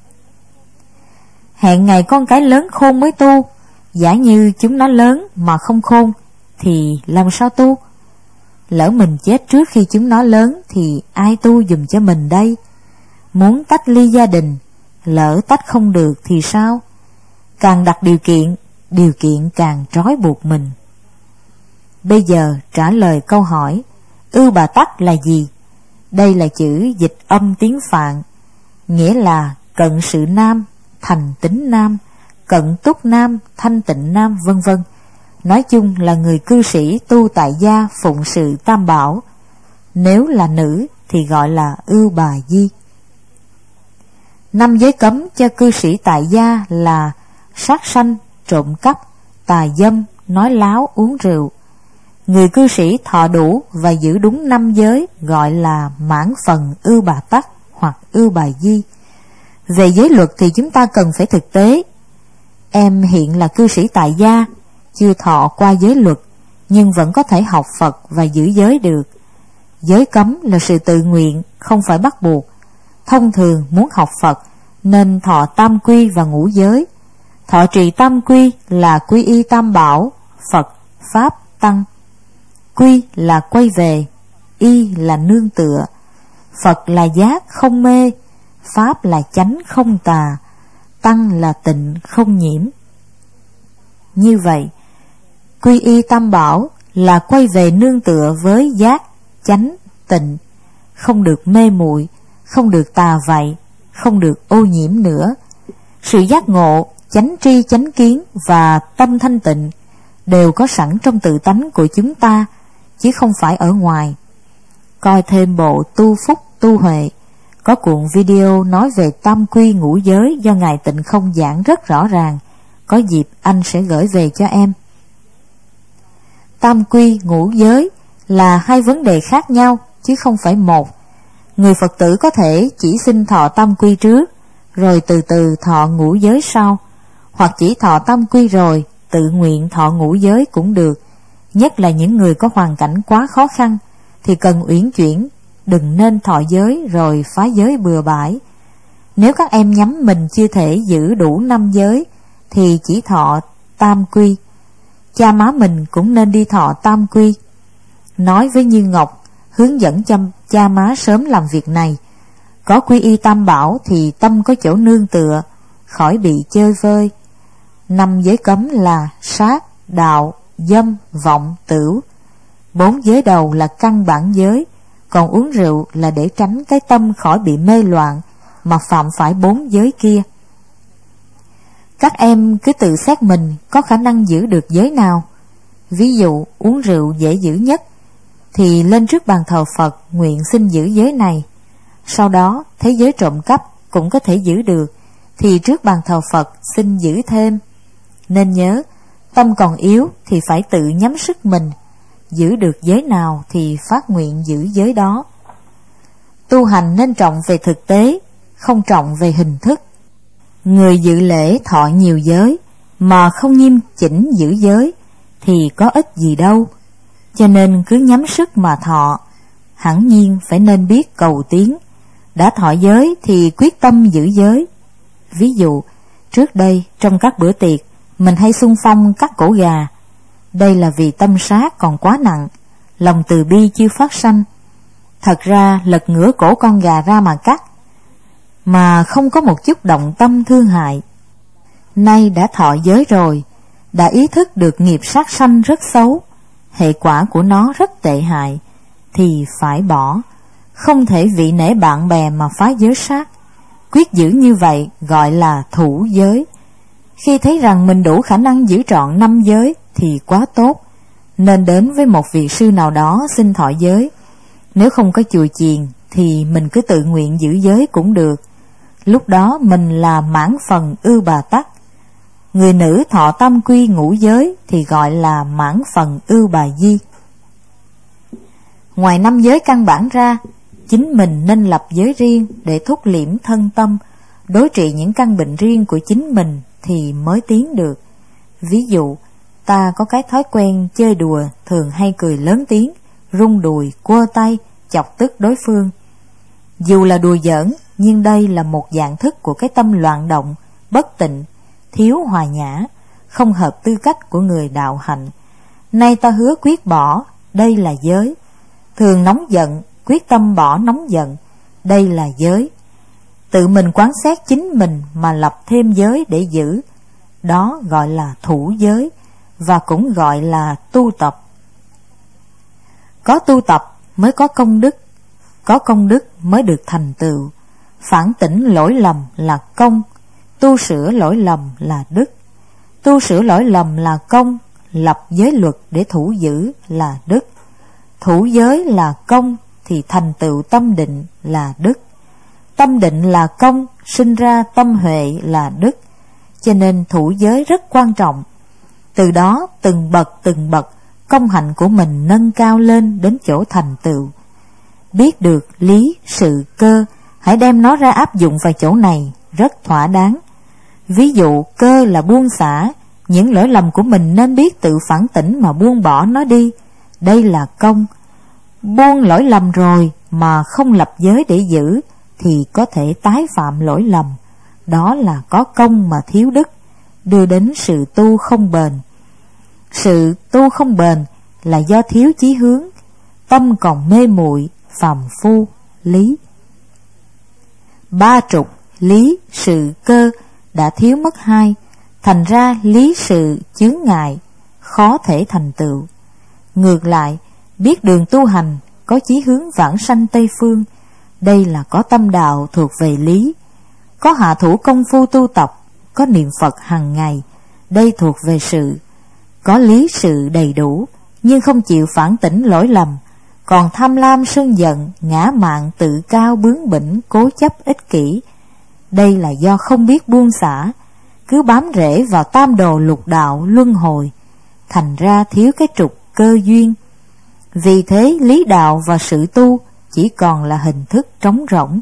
A: Hẹn ngày con cái lớn khôn mới tu, giả như chúng nó lớn mà không khôn thì làm sao tu? Lỡ mình chết trước khi chúng nó lớn thì ai tu giùm cho mình đây? Muốn tách ly gia đình, lỡ tách không được thì sao? Càng đặt điều kiện càng trói buộc mình. Bây giờ trả lời câu hỏi Ưu Bà Tắc là gì? Đây là chữ dịch âm tiếng Phạn, nghĩa là cận sự nam, thành tính nam, cận túc nam, thanh tịnh nam, vân vân. Nói chung là người cư sĩ tu tại gia phụng sự tam bảo. Nếu là nữ thì gọi là Ưu Bà Di. 5 giới cấm cho cư sĩ tại gia là sát sanh, trộm cắp, tà dâm, nói láo, uống rượu. Người cư sĩ thọ đủ và giữ đúng 5 giới gọi là mãn phần Ưu Bà Tắc hoặc Ưu Bà Di. Về giới luật thì chúng ta cần phải thực tế. Em hiện là cư sĩ tại gia, chưa thọ qua giới luật, nhưng vẫn có thể học Phật và giữ giới được. Giới cấm là sự tự nguyện, không phải bắt buộc. Thông thường muốn học Phật nên thọ tam quy và ngũ giới. Thọ trì tam quy là quy y tam bảo, Phật, Pháp, Tăng. Quy là quay về, y là nương tựa, Phật là giác không mê, pháp là chánh không tà, tăng là tịnh không nhiễm. Như vậy, quy y tam bảo là quay về nương tựa với giác, chánh, tịnh, không được mê muội, không được tà vậy, không được ô nhiễm nữa. Sự giác ngộ, chánh tri chánh kiến và tâm thanh tịnh đều có sẵn trong tự tánh của chúng ta, chứ không phải ở ngoài. Coi thêm bộ Tu Phúc Tu Huệ, có cuộn video nói về tam quy ngũ giới do Ngài Tịnh Không giảng rất rõ ràng, có dịp anh sẽ gửi về cho em. Tam quy ngũ giới là hai vấn đề khác nhau, chứ không phải một. Người Phật tử có thể chỉ xin thọ tam quy trước, rồi từ từ thọ ngũ giới sau, hoặc chỉ thọ tam quy rồi tự nguyện thọ ngũ giới cũng được. Nhất là những người có hoàn cảnh quá khó khăn thì cần uyển chuyển, đừng nên thọ giới rồi phá giới bừa bãi. Nếu các em nhắm mình chưa thể giữ đủ 5 giới thì chỉ thọ tam quy. Cha má mình cũng nên đi thọ tam quy. Nói với Như Ngọc, hướng dẫn cha má sớm làm việc này. Có quy y tam bảo thì tâm có chỗ nương tựa, khỏi bị chơi vơi. 5 giới cấm là sát, đạo, dâm, vọng, tửu. 4 giới đầu là căn bản giới, còn uống rượu là để tránh cái tâm khỏi bị mê loạn mà phạm phải 4 giới kia. Các em cứ tự xét mình có khả năng giữ được giới nào. Ví dụ uống rượu dễ giữ nhất thì lên trước bàn thờ Phật nguyện xin giữ giới này. Sau đó thấy giới trộm cắp cũng có thể giữ được thì trước bàn thờ Phật xin giữ thêm. Nên nhớ, tâm còn yếu thì phải tự nhắm sức mình, giữ được giới nào thì phát nguyện giữ giới đó. Tu hành nên trọng về thực tế, không trọng về hình thức. Người dự lễ thọ nhiều giới mà không nghiêm chỉnh giữ giới thì có ích gì đâu. Cho nên cứ nhắm sức mà thọ, hẳn nhiên phải nên biết cầu tiến. Đã thọ giới thì quyết tâm giữ giới. Ví dụ, trước đây trong các bữa tiệc mình hay xung phong cắt cổ gà. Đây là vì tâm sát còn quá nặng, lòng từ bi chưa phát sanh. Thật ra lật ngửa cổ con gà ra mà cắt, mà không có một chút động tâm thương hại. Nay đã thọ giới rồi, đã ý thức được nghiệp sát sanh rất xấu, hệ quả của nó rất tệ hại, thì phải bỏ. Không thể vị nể bạn bè mà phá giới sát. Quyết giữ như vậy gọi là thủ giới. Khi thấy rằng mình đủ khả năng giữ trọn 5 giới thì quá tốt, nên đến với một vị sư nào đó xin thọ giới. Nếu không có chùa chiền thì mình cứ tự nguyện giữ giới cũng được. Lúc đó mình là mãn phần ưu bà tắc. Người nữ thọ tam quy ngũ giới thì gọi là mãn phần ưu bà di. Ngoài 5 giới căn bản ra, chính mình nên lập giới riêng để thúc liễm thân tâm, đối trị những căn bệnh riêng của chính mình thì mới tiến được. Ví dụ, ta có cái thói quen chơi đùa, thường hay cười lớn tiếng, rung đùi, quơ tay, chọc tức đối phương. Dù là đùa giỡn, nhưng đây là một dạng thức của cái tâm loạn động, bất tịnh, thiếu hòa nhã, không hợp tư cách của người đạo hạnh. Nay ta hứa quyết bỏ, đây là giới. Thường nóng giận, quyết tâm bỏ nóng giận, đây là giới. Tự mình quán xét chính mình mà lập thêm giới để giữ, đó gọi là thủ giới, và cũng gọi là tu tập. Có tu tập mới có công đức, có công đức mới được thành tựu. Phản tỉnh lỗi lầm là công, tu sửa lỗi lầm là đức. Tu sửa lỗi lầm là công, lập giới luật để thủ giữ là đức. Thủ giới là công thì thành tựu tâm định là đức. Tâm định là công, sinh ra tâm huệ là đức. Cho nên thủ giới rất quan trọng. Từ đó từng bậc công hạnh của mình nâng cao lên đến chỗ thành tựu. Biết được lý, sự, cơ, hãy đem nó ra áp dụng vào chỗ này rất thỏa đáng. Ví dụ cơ là buông xả, những lỗi lầm của mình nên biết tự phản tỉnh mà buông bỏ nó đi, đây là công. Buông lỗi lầm rồi mà không lập giới để giữ thì có thể tái phạm lỗi lầm, đó là có công mà thiếu đức, đưa đến sự tu không bền. Sự tu không bền là do thiếu chí hướng, tâm còn mê muội, phàm phu, lý. ba trục lý sự cơ đã thiếu mất 2, thành ra lý sự chướng ngại, khó thể thành tựu. Ngược lại, biết đường tu hành, có chí hướng vãng sanh Tây Phương, đây là có tâm đạo thuộc về lý. Có hạ thủ công phu tu tập, có niệm Phật hàng ngày, đây thuộc về sự. Có lý sự đầy đủ, nhưng không chịu phản tỉnh lỗi lầm, còn tham lam sân giận, ngã mạn tự cao bướng bỉnh, cố chấp ích kỷ, đây là do không biết buông xả, cứ bám rễ vào tam đồ lục đạo luân hồi, thành ra thiếu cái trục cơ duyên. Vì thế lý đạo và sự tu chỉ còn là hình thức trống rỗng.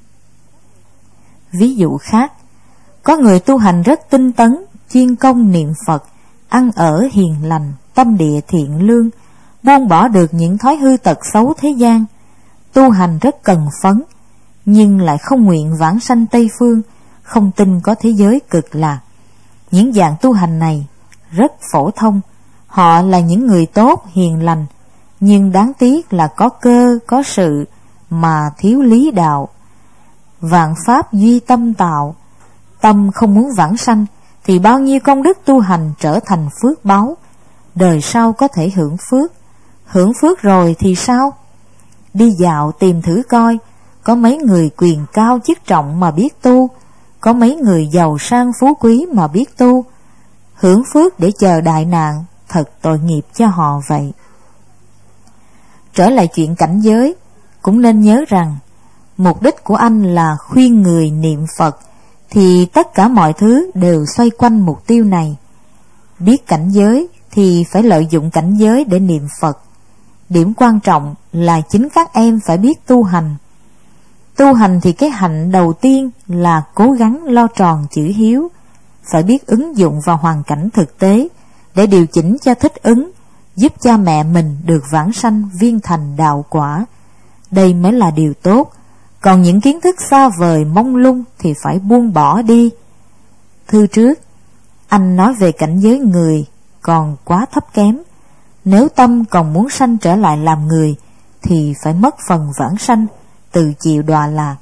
A: Ví dụ khác, có người tu hành rất tinh tấn, chuyên công niệm Phật, ăn ở hiền lành, tâm địa thiện lương, buông bỏ được những thói hư tật xấu thế gian, tu hành rất cần phấn, nhưng lại không nguyện vãng sanh Tây Phương, không tin có thế giới cực lạc. Những dạng tu hành này rất phổ thông, họ là những người tốt hiền lành, nhưng đáng tiếc là có cơ có sự mà thiếu lý đạo. Vạn pháp duy tâm tạo, tâm không muốn vãng sanh thì bao nhiêu công đức tu hành trở thành phước báu, đời sau có thể hưởng phước rồi thì sao? Đi dạo tìm thử coi, có mấy người quyền cao chức trọng mà biết tu, có mấy người giàu sang phú quý mà biết tu, hưởng phước để chờ đại nạn, thật tội nghiệp cho họ vậy. Trở lại chuyện cảnh giới, cũng nên nhớ rằng mục đích của anh là khuyên người niệm Phật, thì tất cả mọi thứ đều xoay quanh mục tiêu này. Biết cảnh giới thì phải lợi dụng cảnh giới để niệm Phật. Điểm quan trọng là chính các em phải biết tu hành. Tu hành thì cái hạnh đầu tiên là cố gắng lo tròn chữ hiếu, phải biết ứng dụng vào hoàn cảnh thực tế để điều chỉnh cho thích ứng, giúp cha mẹ mình được vãng sanh viên thành đạo quả. Đây mới là điều tốt, còn những kiến thức xa vời mông lung thì phải buông bỏ đi. Thư trước, anh nói về cảnh giới người còn quá thấp kém. Nếu tâm còn muốn sanh trở lại làm người thì phải mất phần vãng sanh, tự chịu đọa lạc.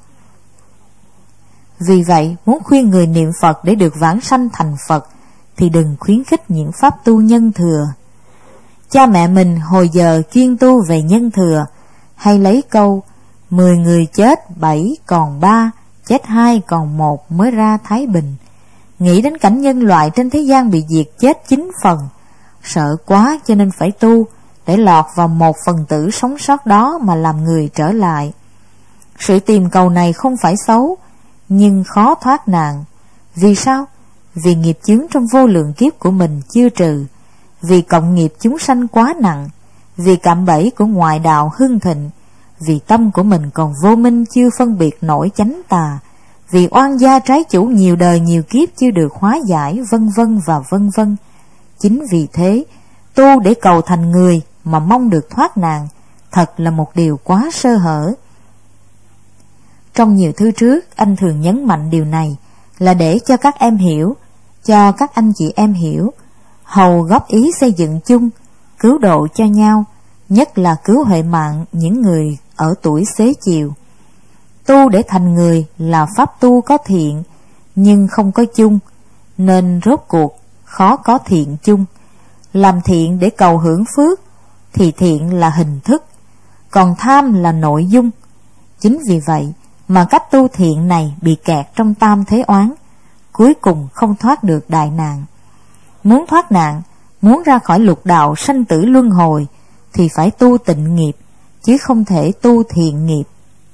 A: Vì vậy, muốn khuyên người niệm Phật để được vãng sanh thành Phật thì đừng khuyến khích những pháp tu nhân thừa. Cha mẹ mình hồi giờ chuyên tu về nhân thừa, hay lấy câu 10 người chết 7 còn 3, chết 2 còn 1 mới ra thái bình. Nghĩ đến cảnh nhân loại trên thế gian bị diệt chết 9 phần, sợ quá cho nên phải tu để lọt vào 1 phần tử sống sót đó mà làm người trở lại. Sự tìm cầu này không phải xấu, nhưng khó thoát nạn. Vì sao? Vì nghiệp chướng trong vô lượng kiếp của mình chưa trừ, vì cộng nghiệp chúng sanh quá nặng, vì cạm bẫy của ngoại đạo hưng thịnh, vì tâm của mình còn vô minh chưa phân biệt nổi chánh tà, vì oan gia trái chủ nhiều đời nhiều kiếp chưa được hóa giải, vân vân và vân vân. Chính vì thế, tu để cầu thành người mà mong được thoát nạn, thật là một điều quá sơ hở. Trong nhiều thư trước, anh thường nhấn mạnh điều này là để cho các em hiểu, cho các anh chị em hiểu, hầu góp ý xây dựng chung, cứu độ cho nhau, nhất là cứu huệ mạng những người ở tuổi xế chiều. Tu để thành người là pháp tu có thiện, nhưng không có chung, nên rốt cuộc khó có thiện chung. Làm thiện để cầu hưởng phước thì thiện là hình thức, còn tham là nội dung. Chính vì vậy mà cách tu thiện này bị kẹt trong tam thế oán, cuối cùng không thoát được đại nạn. Muốn thoát nạn, muốn ra khỏi lục đạo sanh tử luân hồi thì phải tu tịnh nghiệp, chứ không thể tu thiện nghiệp.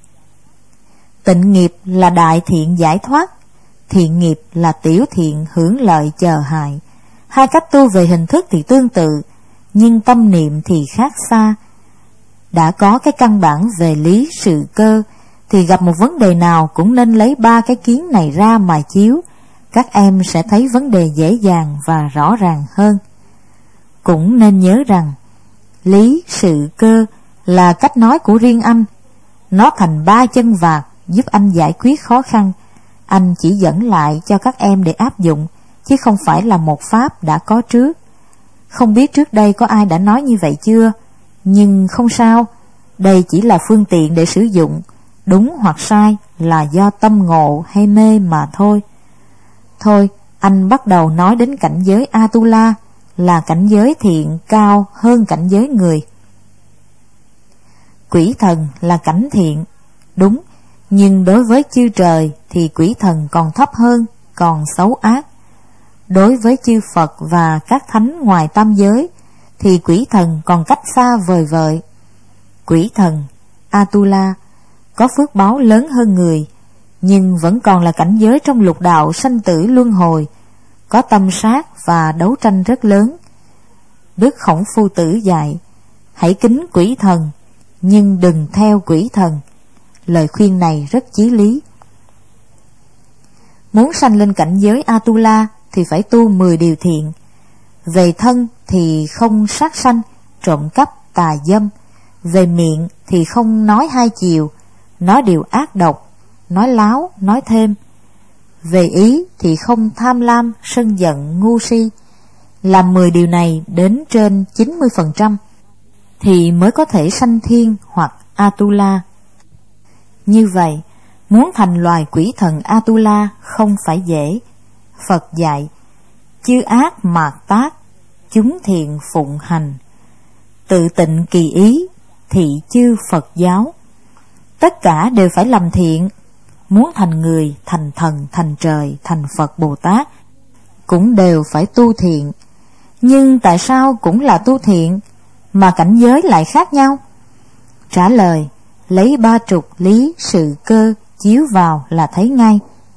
A: Tịnh nghiệp là đại thiện giải thoát, thiện nghiệp là tiểu thiện hưởng lợi chờ hại. Hai cách tu về hình thức thì tương tự, nhưng tâm niệm thì khác xa. Đã có cái căn bản về lý sự cơ, thì gặp một vấn đề nào cũng nên lấy 3 cái kiến này ra mà chiếu, các em sẽ thấy vấn đề dễ dàng và rõ ràng hơn. Cũng nên nhớ rằng, lý sự cơ là cách nói của riêng anh, nó thành 3 chân vạc giúp anh giải quyết khó khăn. Anh chỉ dẫn lại cho các em để áp dụng, chứ không phải là một pháp đã có trước. Không biết trước đây có ai đã nói như vậy chưa? Nhưng không sao, đây chỉ là phương tiện để sử dụng, đúng hoặc sai là do tâm ngộ hay mê mà thôi. Thôi, anh bắt đầu nói đến cảnh giới Atula, là cảnh giới thiện cao hơn cảnh giới người. Quỷ thần là cảnh thiện, đúng, nhưng đối với chư trời thì quỷ thần còn thấp hơn, còn xấu ác. Đối với chư Phật và các thánh ngoài tam giới thì quỷ thần còn cách xa vời vợi. Quỷ thần Atula có phước báo lớn hơn người, nhưng vẫn còn là cảnh giới trong lục đạo sanh tử luân hồi, có tâm sát và đấu tranh rất lớn. Đức Khổng Phu Tử dạy, hãy kính quỷ thần, nhưng đừng theo quỷ thần. Lời khuyên này rất chí lý. Muốn sanh lên cảnh giới Atula thì phải tu 10 điều thiện. Về thân thì không sát sanh, trộm cắp, tà dâm. Về miệng thì không nói hai chiều, nói điều ác độc, nói láo, nói thêm. Về ý thì không tham lam, sân giận, ngu si. Làm 10 điều này đến trên 90% thì mới có thể sanh thiên hoặc Atula. Như vậy, muốn thành loài quỷ thần Atula không phải dễ. Phật dạy, chư ác mạt tác, chúng thiện phụng hành. Tự tịnh kỳ ý, thị chư Phật giáo. Tất cả đều phải làm thiện. Muốn thành người, thành thần, thành trời, thành Phật Bồ Tát cũng đều phải tu thiện. Nhưng tại sao cũng là tu thiện mà cảnh giới lại khác nhau? Trả lời, lấy 30 lý sự cơ chiếu vào là thấy ngay.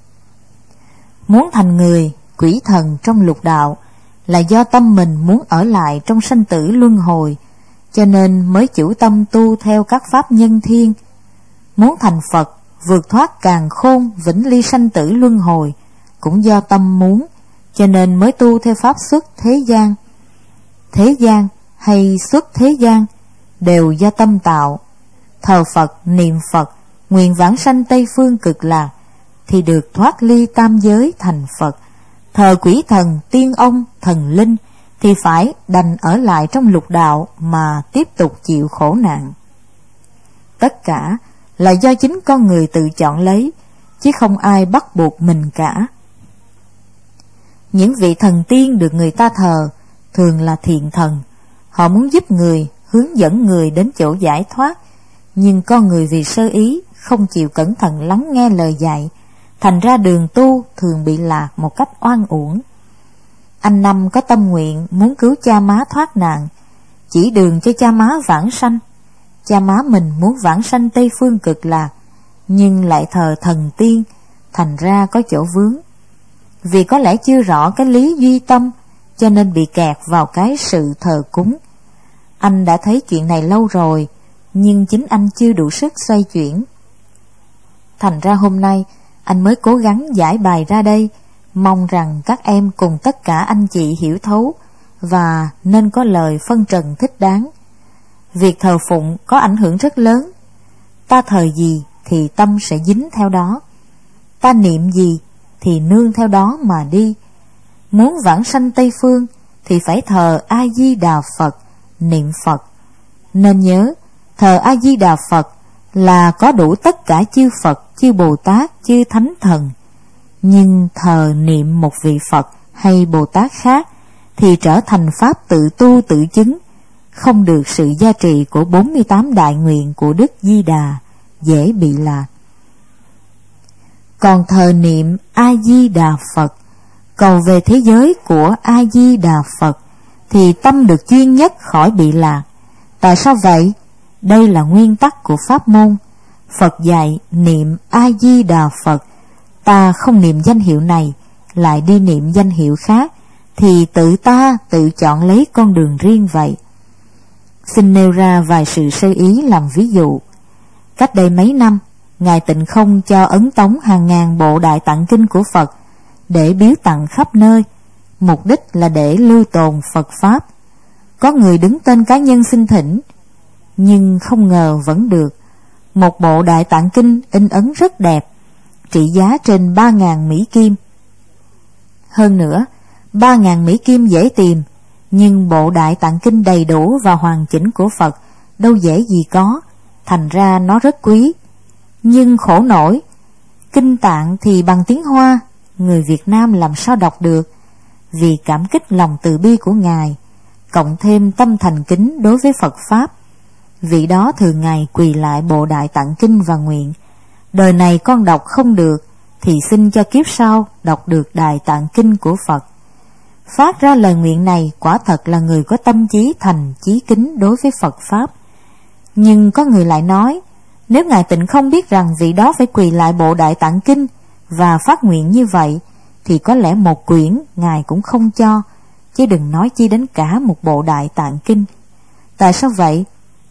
A: Muốn thành người, quỷ thần trong lục đạo là do tâm mình muốn ở lại trong sanh tử luân hồi, cho nên mới chủ tâm tu theo các pháp nhân thiên. Muốn thành Phật, vượt thoát càn khôn vĩnh ly sanh tử luân hồi, cũng do tâm muốn, cho nên mới tu theo pháp xuất thế gian. Thế gian hay xuất thế gian đều do tâm tạo. Thờ Phật, niệm Phật, nguyện vãng sanh Tây Phương Cực Lạc thì được thoát ly tam giới thành Phật. Thờ quỷ thần, tiên ông, thần linh thì phải đành ở lại trong lục đạo mà tiếp tục chịu khổ nạn. Tất cả là do chính con người tự chọn lấy, chứ không ai bắt buộc mình cả. Những vị thần tiên được người ta thờ thường là thiện thần. Họ muốn giúp người, hướng dẫn người đến chỗ giải thoát, nhưng con người vì sơ ý, không chịu cẩn thận lắng nghe lời dạy, thành ra đường tu thường bị lạc một cách oan uổng. Anh Năm có tâm nguyện muốn cứu cha má thoát nạn, chỉ đường cho cha má vãng sanh. Cha má mình muốn vãng sanh Tây Phương Cực Lạc, nhưng lại thờ thần tiên, thành ra có chỗ vướng. Vì có lẽ chưa rõ cái lý duy tâm, cho nên bị kẹt vào cái sự thờ cúng. Anh đã thấy chuyện này lâu rồi, nhưng chính anh chưa đủ sức xoay chuyển. Thành ra hôm nay anh mới cố gắng giải bài ra đây, mong rằng các em cùng tất cả anh chị hiểu thấu và nên có lời phân trần thích đáng. Việc thờ phụng có ảnh hưởng rất lớn. Ta thờ gì thì tâm sẽ dính theo đó, ta niệm gì thì nương theo đó mà đi. Muốn vãng sanh Tây Phương thì phải thờ A-di-đà Phật, niệm Phật. Nên nhớ, thờ A-di-đà Phật là có đủ tất cả chư Phật, chư Bồ Tát, chư Thánh Thần. Nhưng thờ niệm một vị Phật hay Bồ Tát khác thì trở thành pháp tự tu tự chứng, không được sự gia trì của 48 đại nguyện của Đức Di Đà, dễ bị lạc. Còn thờ niệm A-di-đà Phật, cầu về thế giới của A-di-đà Phật, thì tâm được chuyên nhất khỏi bị lạc. Tại sao vậy? Đây là nguyên tắc của pháp môn. Phật dạy niệm A-di-đà Phật, ta không niệm danh hiệu này, lại đi niệm danh hiệu khác, thì tự ta tự chọn lấy con đường riêng vậy. Xin nêu ra vài sự sơ ý làm ví dụ. Cách đây mấy năm, Ngài Tịnh Không cho ấn tống hàng ngàn bộ Đại Tạng Kinh của Phật để biếu tặng khắp nơi, mục đích là để lưu tồn Phật Pháp. Có người đứng tên cá nhân xin thỉnh, nhưng không ngờ vẫn được. Một bộ Đại Tạng Kinh in ấn rất đẹp, trị giá trên 3.000 Mỹ Kim. Hơn nữa, 3.000 Mỹ Kim dễ tìm, nhưng bộ Đại Tạng Kinh đầy đủ và hoàn chỉnh của Phật đâu dễ gì có, thành ra nó rất quý. Nhưng khổ nổi, kinh Tạng thì bằng tiếng Hoa, người Việt Nam làm sao đọc được. Vì cảm kích lòng từ bi của Ngài, cộng thêm tâm thành kính đối với Phật Pháp, vị đó thường ngày quỳ lại bộ Đại Tạng Kinh và nguyện: đời này con đọc không được thì xin cho kiếp sau đọc được Đại Tạng Kinh của Phật. Phát ra lời nguyện này quả thật là người có tâm chí thành chí kính đối với Phật Pháp. Nhưng có người lại nói, nếu Ngài Tịnh không biết rằng vị đó phải quỳ lại bộ Đại Tạng Kinh và phát nguyện như vậy, thì có lẽ một quyển Ngài cũng không cho, chứ đừng nói chi đến cả một bộ Đại Tạng Kinh. Tại sao vậy?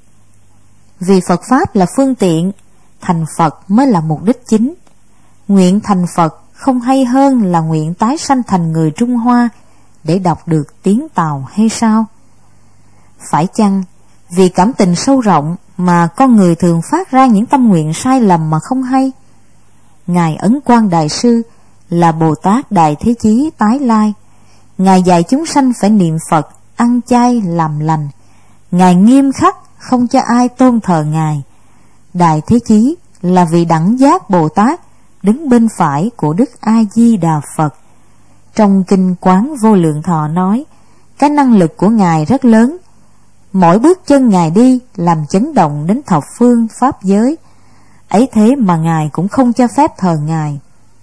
A: Vì Phật Pháp là phương tiện, thành Phật mới là mục đích chính. Nguyện thành Phật không hay hơn là nguyện tái sanh thành người Trung Hoa để đọc được tiếng Tàu hay sao? Phải chăng vì cảm tình sâu rộng mà con người thường phát ra những tâm nguyện sai lầm mà không hay? Ngài Ấn Quang Đại Sư là Bồ Tát Đại Thế Chí tái lai. Ngài dạy chúng sanh phải niệm Phật, ăn chay làm lành. Ngài nghiêm khắc không cho ai tôn thờ Ngài. Đại Thế Chí là vị đẳng giác Bồ Tát đứng bên phải của Đức A Di Đà Phật. Trong Kinh Quán Vô Lượng Thọ nói, cái năng lực của Ngài rất lớn. Mỗi bước chân Ngài đi làm chấn động đến thập phương pháp giới. Ấy thế mà Ngài cũng không cho phép thờ Ngài.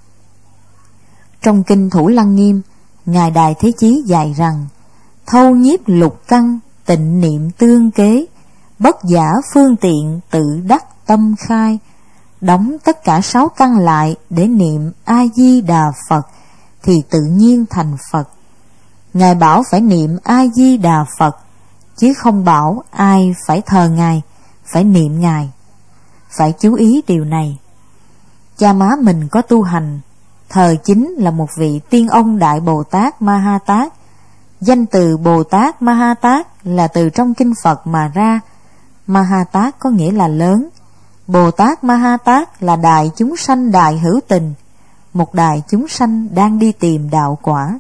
A: Trong Kinh Thủ Lăng Nghiêm, Ngài Đại Thế Chí dạy rằng: thâu nhiếp lục căn, tịnh niệm tương kế, bất giả phương tiện tự đắc tâm khai. Đóng tất cả 6 căn lại để niệm A Di Đà Phật thì tự nhiên thành Phật. Ngài bảo phải niệm A Di Đà Phật, chứ không bảo ai phải thờ Ngài, phải niệm Ngài. Phải chú ý điều này. Cha má mình có tu hành, thờ chính là một vị tiên ông Đại Bồ Tát Ma Ha Tát. Danh từ Bồ Tát Ma Ha Tát là từ trong kinh Phật mà ra. Ma Ha Tát có nghĩa là lớn. Bồ Tát Ma Ha Tát là đại chúng sanh đại hữu tình, một đại chúng sanh đang đi tìm đạo quả.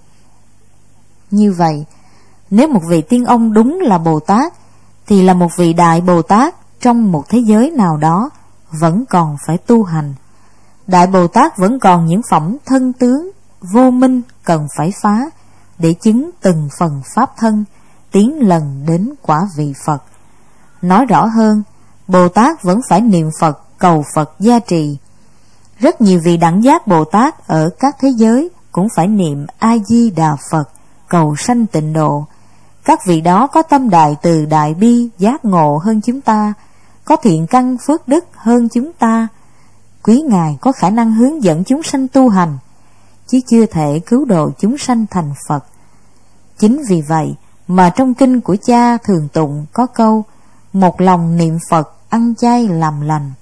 A: Như vậy, nếu một vị tiên ông đúng là Bồ Tát, thì là một vị đại Bồ Tát trong một thế giới nào đó vẫn còn phải tu hành. Đại Bồ Tát vẫn còn những phẩm thân tướng vô minh cần phải phá để chứng từng phần pháp thân, tiến lần đến quả vị Phật. Nói rõ hơn, Bồ Tát vẫn phải niệm Phật, cầu Phật gia trì. Rất nhiều vị đẳng giác Bồ Tát ở các thế giới cũng phải niệm A Di Đà Phật, cầu sanh tịnh độ. Các vị đó có tâm đại từ đại bi giác ngộ hơn chúng ta, có thiện căn phước đức hơn chúng ta. Quý Ngài có khả năng hướng dẫn chúng sanh tu hành, chứ chưa thể cứu độ chúng sanh thành Phật. Chính vì vậy mà trong kinh của cha thường tụng có câu: một lòng niệm Phật, ăn chay làm lành.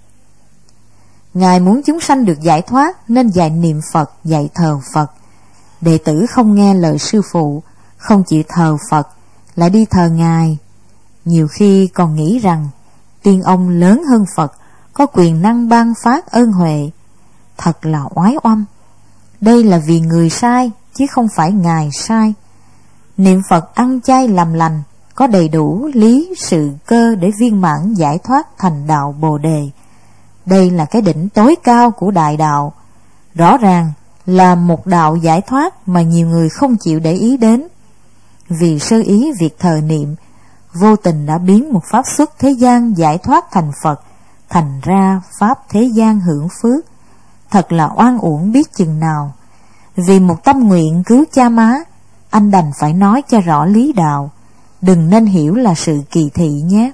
A: Ngài muốn chúng sanh được giải thoát nên dạy niệm Phật, dạy thờ Phật. Đệ tử không nghe lời sư phụ, không chịu thờ Phật, lại đi thờ Ngài. Nhiều khi còn nghĩ rằng tiên ông lớn hơn Phật, có quyền năng ban phát ơn huệ. Thật là oái oăm. Đây là vì người sai, chứ không phải Ngài sai. Niệm Phật ăn chay làm lành có đầy đủ lý sự cơ để viên mãn giải thoát thành đạo Bồ Đề. Đây là cái đỉnh tối cao của đại đạo. Rõ ràng là một đạo giải thoát mà nhiều người không chịu để ý đến. Vì sơ ý việc thờ niệm, vô tình đã biến một pháp xuất thế gian giải thoát thành Phật, thành ra pháp thế gian hưởng phước. Thật là oan uổng biết chừng nào. Vì một tâm nguyện cứu cha má, anh đành phải nói cho rõ lý đạo, đừng nên hiểu là sự kỳ thị nhé.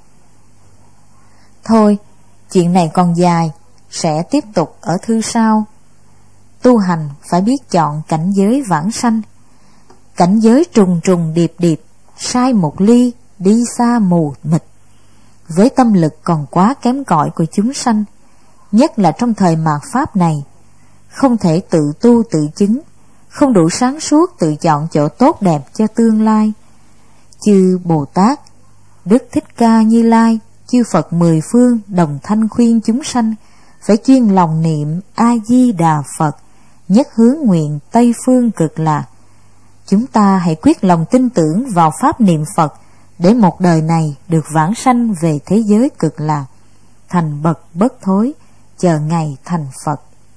A: Thôi, chuyện này còn dài, sẽ tiếp tục ở thư sau. Tu hành phải biết chọn cảnh giới vãng sanh. Cảnh giới trùng trùng điệp điệp, sai một ly, đi xa mù mịt. Với tâm lực còn quá kém cỏi của chúng sanh, nhất là trong thời mạt Pháp này, không thể tự tu tự chứng, không đủ sáng suốt tự chọn chỗ tốt đẹp cho tương lai. Chư Bồ Tát, Đức Thích Ca Như Lai, chư Phật mười phương đồng thanh khuyên chúng sanh phải chuyên lòng niệm A Di Đà Phật, nhất hướng nguyện Tây phương cực lạc. Chúng ta hãy quyết lòng tin tưởng vào pháp niệm Phật để một đời này được vãng sanh về thế giới cực lạc, thành bậc bất thối, chờ ngày thành Phật.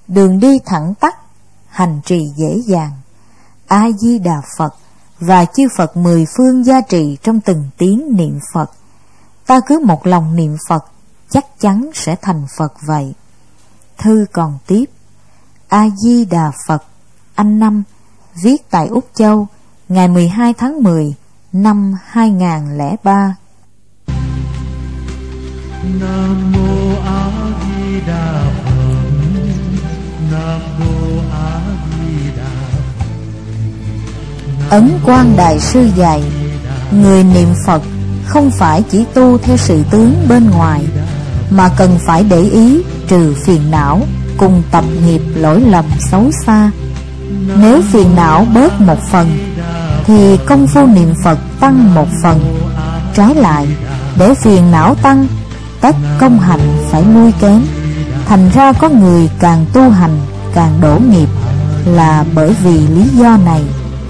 A: đường đi thẳng tắp, hành trì dễ dàng. A Di Đà Phật và chư Phật mười phương gia trì trong từng tiếng niệm Phật. Ta cứ một lòng niệm Phật, chắc chắn sẽ thành Phật vậy. Thư còn tiếp: A Di Đà Phật, anh Năm, viết tại Úc Châu, ngày 12 tháng 10 năm 2003.
B: Nam mô A Di Đà Phật. Nam mô A Di Đà Phật.
A: Ấn Quang Đại Sư dạy, người niệm Phật không phải chỉ tu theo sự tướng bên ngoài, mà cần phải để ý trừ phiền não cùng tập nghiệp lỗi lầm xấu xa. Nếu phiền não bớt một phần thì công phu niệm Phật tăng một phần. Trái lại, để phiền não tăng, tất công hạnh phải lui kém. Thành ra có người càng tu hành càng đổ nghiệp là bởi vì lý do này.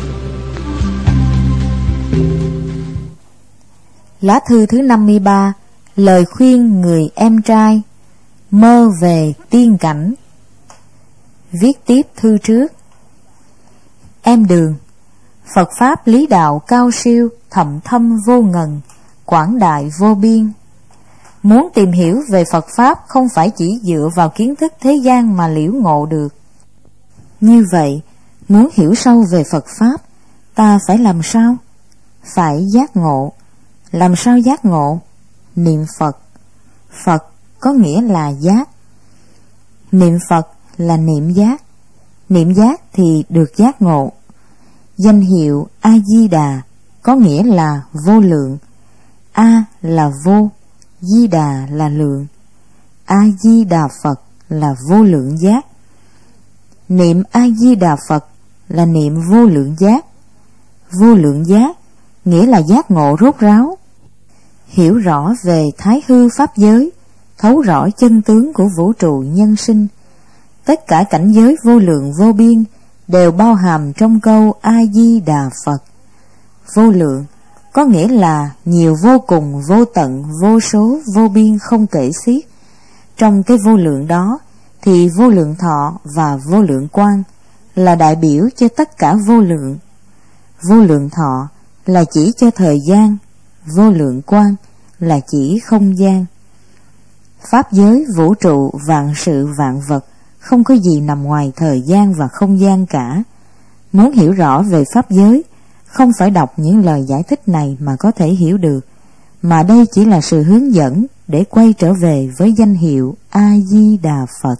A: Lá thư thứ 53, lời khuyên người em trai mơ về tiên cảnh. Viết tiếp thư trước: Em Đường, Phật Pháp lý đạo cao siêu, thậm thâm vô ngần, quảng đại vô biên. Muốn tìm hiểu về Phật Pháp không phải chỉ dựa vào kiến thức thế gian mà liễu ngộ được. Như vậy, muốn hiểu sâu về Phật Pháp, ta phải làm sao? Phải giác ngộ. Làm sao giác ngộ? Niệm Phật. Phật có nghĩa là giác. Niệm Phật là niệm giác. Niệm giác thì được giác ngộ. Danh hiệu A-di-đà có nghĩa là vô lượng. A là vô, Di Đà là lượng. A-di-đà Phật là vô lượng giác. Niệm A-di-đà Phật là niệm vô lượng giác. Vô lượng giác nghĩa là giác ngộ rốt ráo, hiểu rõ về thái hư pháp giới, thấu rõ chân tướng của vũ trụ nhân sinh. Tất cả cảnh giới vô lượng vô biên đều bao hàm trong câu A-di-đà Phật. Vô lượng có nghĩa là nhiều vô cùng, vô tận, vô số, vô biên không kể xiết. Trong cái vô lượng đó thì vô lượng thọ và vô lượng quang là đại biểu cho tất cả vô lượng. Vô lượng thọ là chỉ cho thời gian, vô lượng quang là chỉ không gian. Pháp giới vũ trụ vạn sự vạn vật không có gì nằm ngoài thời gian và không gian cả. Muốn hiểu rõ về pháp giới, không phải đọc những lời giải thích này mà có thể hiểu được, mà đây chỉ là sự hướng dẫn để quay trở về với danh hiệu A-di-đà Phật.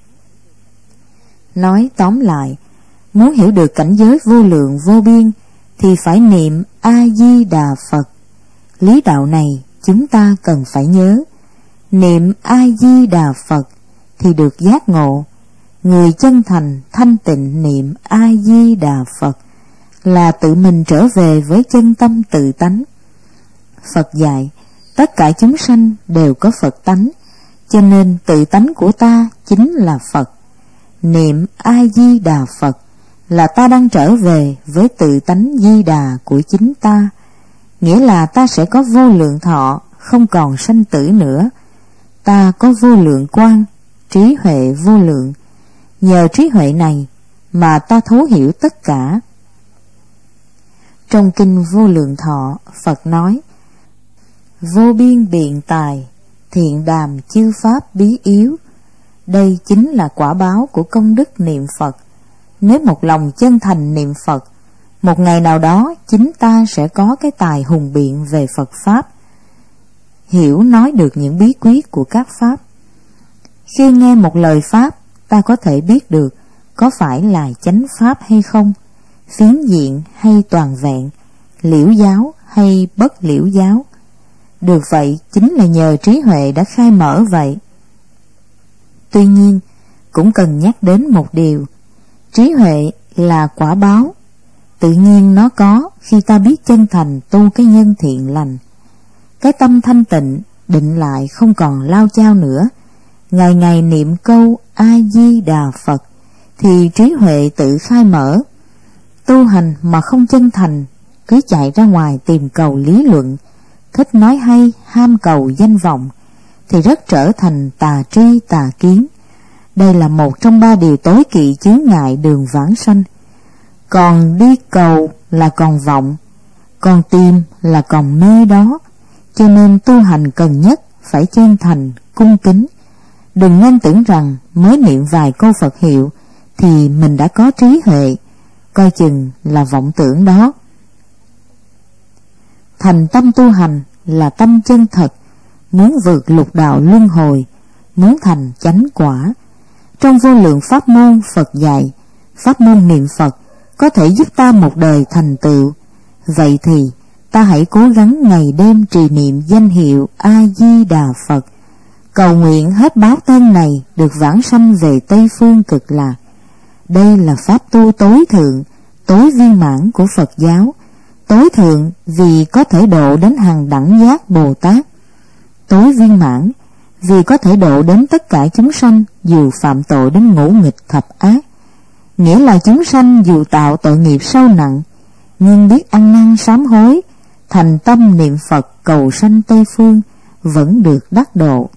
A: Nói tóm lại, muốn hiểu được cảnh giới vô lượng vô biên thì phải niệm A-di-đà Phật. Lý đạo này chúng ta cần phải nhớ. Niệm A-di-đà Phật thì được giác ngộ. Người chân thành thanh tịnh niệm A-di-đà Phật là tự mình trở về với chân tâm tự tánh. Phật dạy tất cả chúng sanh đều có Phật tánh, cho nên tự tánh của ta chính là Phật. Niệm A-di-đà Phật là ta đang trở về với tự tánh Di Đà của chính ta, nghĩa là ta sẽ có vô lượng thọ, không còn sanh tử nữa. Ta có vô lượng quang, trí huệ vô lượng. Nhờ trí huệ này mà ta thấu hiểu tất cả. Trong kinh Vô Lượng Thọ, Phật nói: vô biên biện tài, thiện đàm chư pháp bí yếu. Đây chính là quả báo của công đức niệm Phật. Nếu một lòng chân thành niệm Phật, một ngày nào đó chính ta sẽ có cái tài hùng biện về Phật Pháp, hiểu nói được những bí quyết của các Pháp. Khi nghe một lời Pháp, ta có thể biết được có phải là chánh Pháp hay không, phiến diện hay toàn vẹn, liễu giáo hay bất liễu giáo. Được vậy chính là nhờ trí huệ đã khai mở vậy. Tuy nhiên, cũng cần nhắc đến một điều: trí huệ là quả báo, tự nhiên nó có khi ta biết chân thành tu cái nhân thiện lành. Cái tâm thanh tịnh, định lại không còn lao chao nữa, ngày ngày niệm câu A-di-đà Phật, thì trí huệ tự khai mở. Tu hành mà không chân thành, cứ chạy ra ngoài tìm cầu lý luận, thích nói hay, ham cầu danh vọng, thì rất trở thành tà tri tà kiến. Đây là một trong 3 điều tối kỵ chướng ngại đường vãng sanh. Còn đi cầu là còn vọng, còn tìm là còn nơi đó. Cho nên tu hành cần nhất phải chân thành, cung kính. Đừng nên tưởng rằng mới niệm vài câu Phật hiệu thì mình đã có trí huệ, coi chừng là vọng tưởng đó. Thành tâm tu hành là tâm chân thật, muốn vượt lục đạo luân hồi, muốn thành chánh quả. Trong vô lượng pháp môn Phật dạy, pháp môn niệm Phật có thể giúp ta một đời thành tựu. Vậy thì ta hãy cố gắng ngày đêm trì niệm danh hiệu A-di-đà Phật, cầu nguyện hết báo thân này được vãng sanh về Tây Phương Cực Lạc. Đây là pháp tu tối thượng, tối viên mãn của Phật giáo. Tối thượng vì có thể độ đến hàng đẳng giác Bồ Tát, tối viên mãn vì có thể độ đến tất cả chúng sanh dù phạm tội đến ngũ nghịch thập ác. Nghĩa là chúng sanh dù tạo tội nghiệp sâu nặng, nhưng biết ăn năn sám hối, thành tâm niệm Phật cầu sanh Tây Phương, vẫn được đắc độ.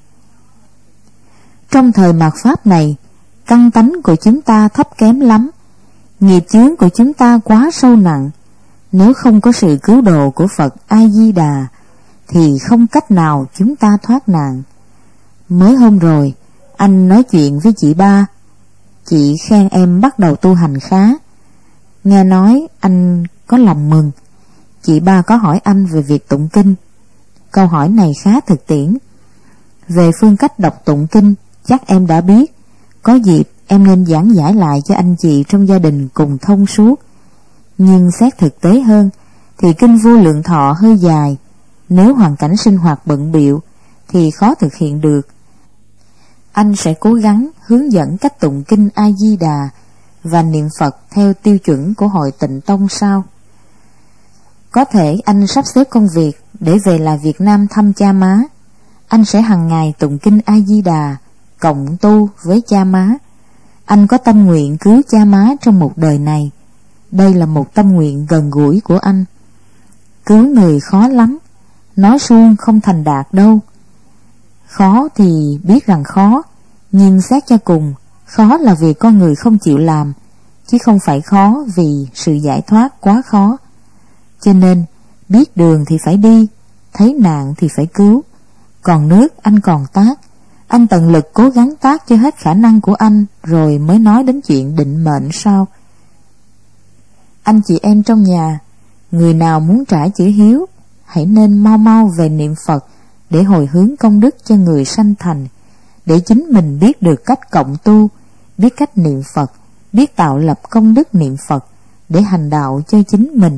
A: Trong thời mạt Pháp này, căn tánh của chúng ta thấp kém lắm, nghiệp chướng của chúng ta quá sâu nặng. Nếu không có sự cứu độ của Phật A-di-đà thì không cách nào chúng ta thoát nạn. Mới hôm rồi, anh nói chuyện với chị Ba. Chị khen em bắt đầu tu hành khá. Nghe nói anh có lòng mừng. Chị Ba có hỏi anh về việc tụng kinh. Câu hỏi này khá thực tiễn. Về phương cách đọc tụng kinh, chắc em đã biết. Có dịp em nên giảng giải lại cho anh chị trong gia đình cùng thông suốt. Nhưng xét thực tế hơn thì kinh Vô Lượng Thọ hơi dài, nếu hoàn cảnh sinh hoạt bận bịu thì khó thực hiện được. Anh sẽ cố gắng hướng dẫn cách tụng kinh A-di-đà và niệm Phật theo tiêu chuẩn của Hội Tịnh Tông sau. Có thể anh sắp xếp công việc để về lại Việt Nam thăm cha má. Anh sẽ hàng ngày tụng kinh A-di-đà, cộng tu với cha má. Anh có tâm nguyện cứu cha má trong một đời này. Đây là một tâm nguyện gần gũi của anh. Cứu người khó lắm, nói suông không thành đạt đâu. Khó thì biết rằng khó, nhưng xét cho cùng, khó là vì con người không chịu làm, chứ không phải khó vì sự giải thoát quá khó. Cho nên, biết đường thì phải đi, thấy nạn thì phải cứu. Còn nước anh còn tác, anh tận lực cố gắng tác cho hết khả năng của anh, rồi mới nói đến chuyện định mệnh sau. Anh chị em trong nhà, người nào muốn trải chữ hiếu, hãy nên mau mau về niệm Phật để hồi hướng công đức cho người sanh thành, để chính mình biết được cách cộng tu, biết cách niệm Phật, biết tạo lập công đức niệm Phật để hành đạo cho chính mình.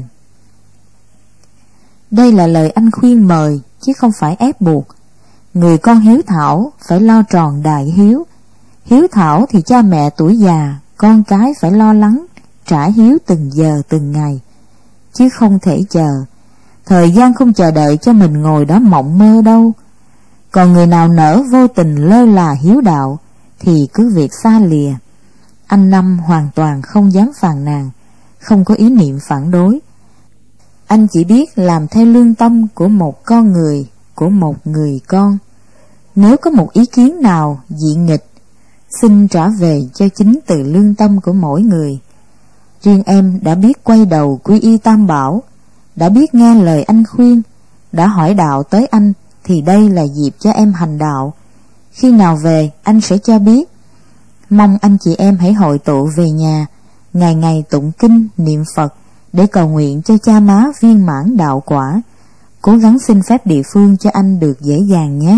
A: Đây là lời anh khuyên mời chứ không phải ép buộc. Người con hiếu thảo phải lo tròn đại hiếu. Hiếu thảo thì cha mẹ tuổi già, con cái phải lo lắng trả hiếu từng giờ từng ngày, chứ không thể chờ. Thời gian không chờ đợi cho mình ngồi đó mộng mơ đâu. Còn người nào nỡ vô tình lơ là hiếu đạo thì cứ việc xa lìa. Anh Năm hoàn toàn không dám phàn nàn, không có ý niệm phản đối. Anh chỉ biết làm theo lương tâm của một con người, của một người con. Nếu có một ý kiến nào dị nghịch, xin trả về cho chính từ lương tâm của mỗi người. Riêng em đã biết quay đầu quy y Tam Bảo, đã biết nghe lời anh khuyên, đã hỏi đạo tới anh, thì đây là dịp cho em hành đạo. Khi nào về anh sẽ cho biết. Mong anh chị em hãy hội tụ về nhà, ngày ngày tụng kinh niệm Phật để cầu nguyện cho cha má viên mãn đạo quả. Cố gắng xin phép địa phương cho anh được dễ dàng nhé.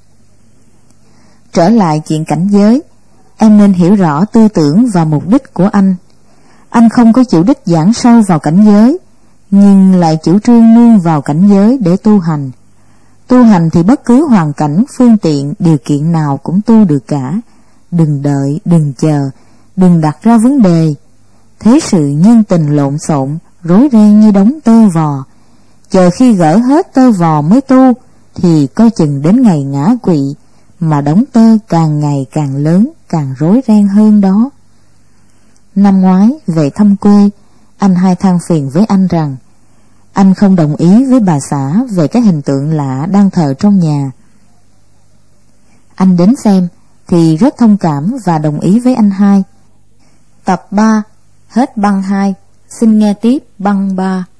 A: Trở lại chuyện cảnh giới, em nên hiểu rõ tư tưởng và mục đích của anh. Anh không có chủ đích giảng sâu vào cảnh giới, nhưng lại chủ trương nương vào cảnh giới để tu hành. Tu hành thì bất cứ hoàn cảnh, phương tiện, điều kiện nào cũng tu được cả. Đừng đợi, đừng chờ, đừng đặt ra vấn đề. Thế sự nhân tình lộn xộn, rối ren như đống tơ vò. Chờ khi gỡ hết tơ vò mới tu, thì coi chừng đến ngày ngã quỵ, mà đống tơ càng ngày càng lớn, càng rối ren hơn đó. Năm ngoái về thăm quê, anh hai than phiền với anh rằng anh không đồng ý với bà xã về cái hình tượng lạ đang thờ trong nhà. Anh đến xem, thì rất thông cảm và đồng ý với anh hai. Tập 3 hết băng 2, xin nghe tiếp băng 3.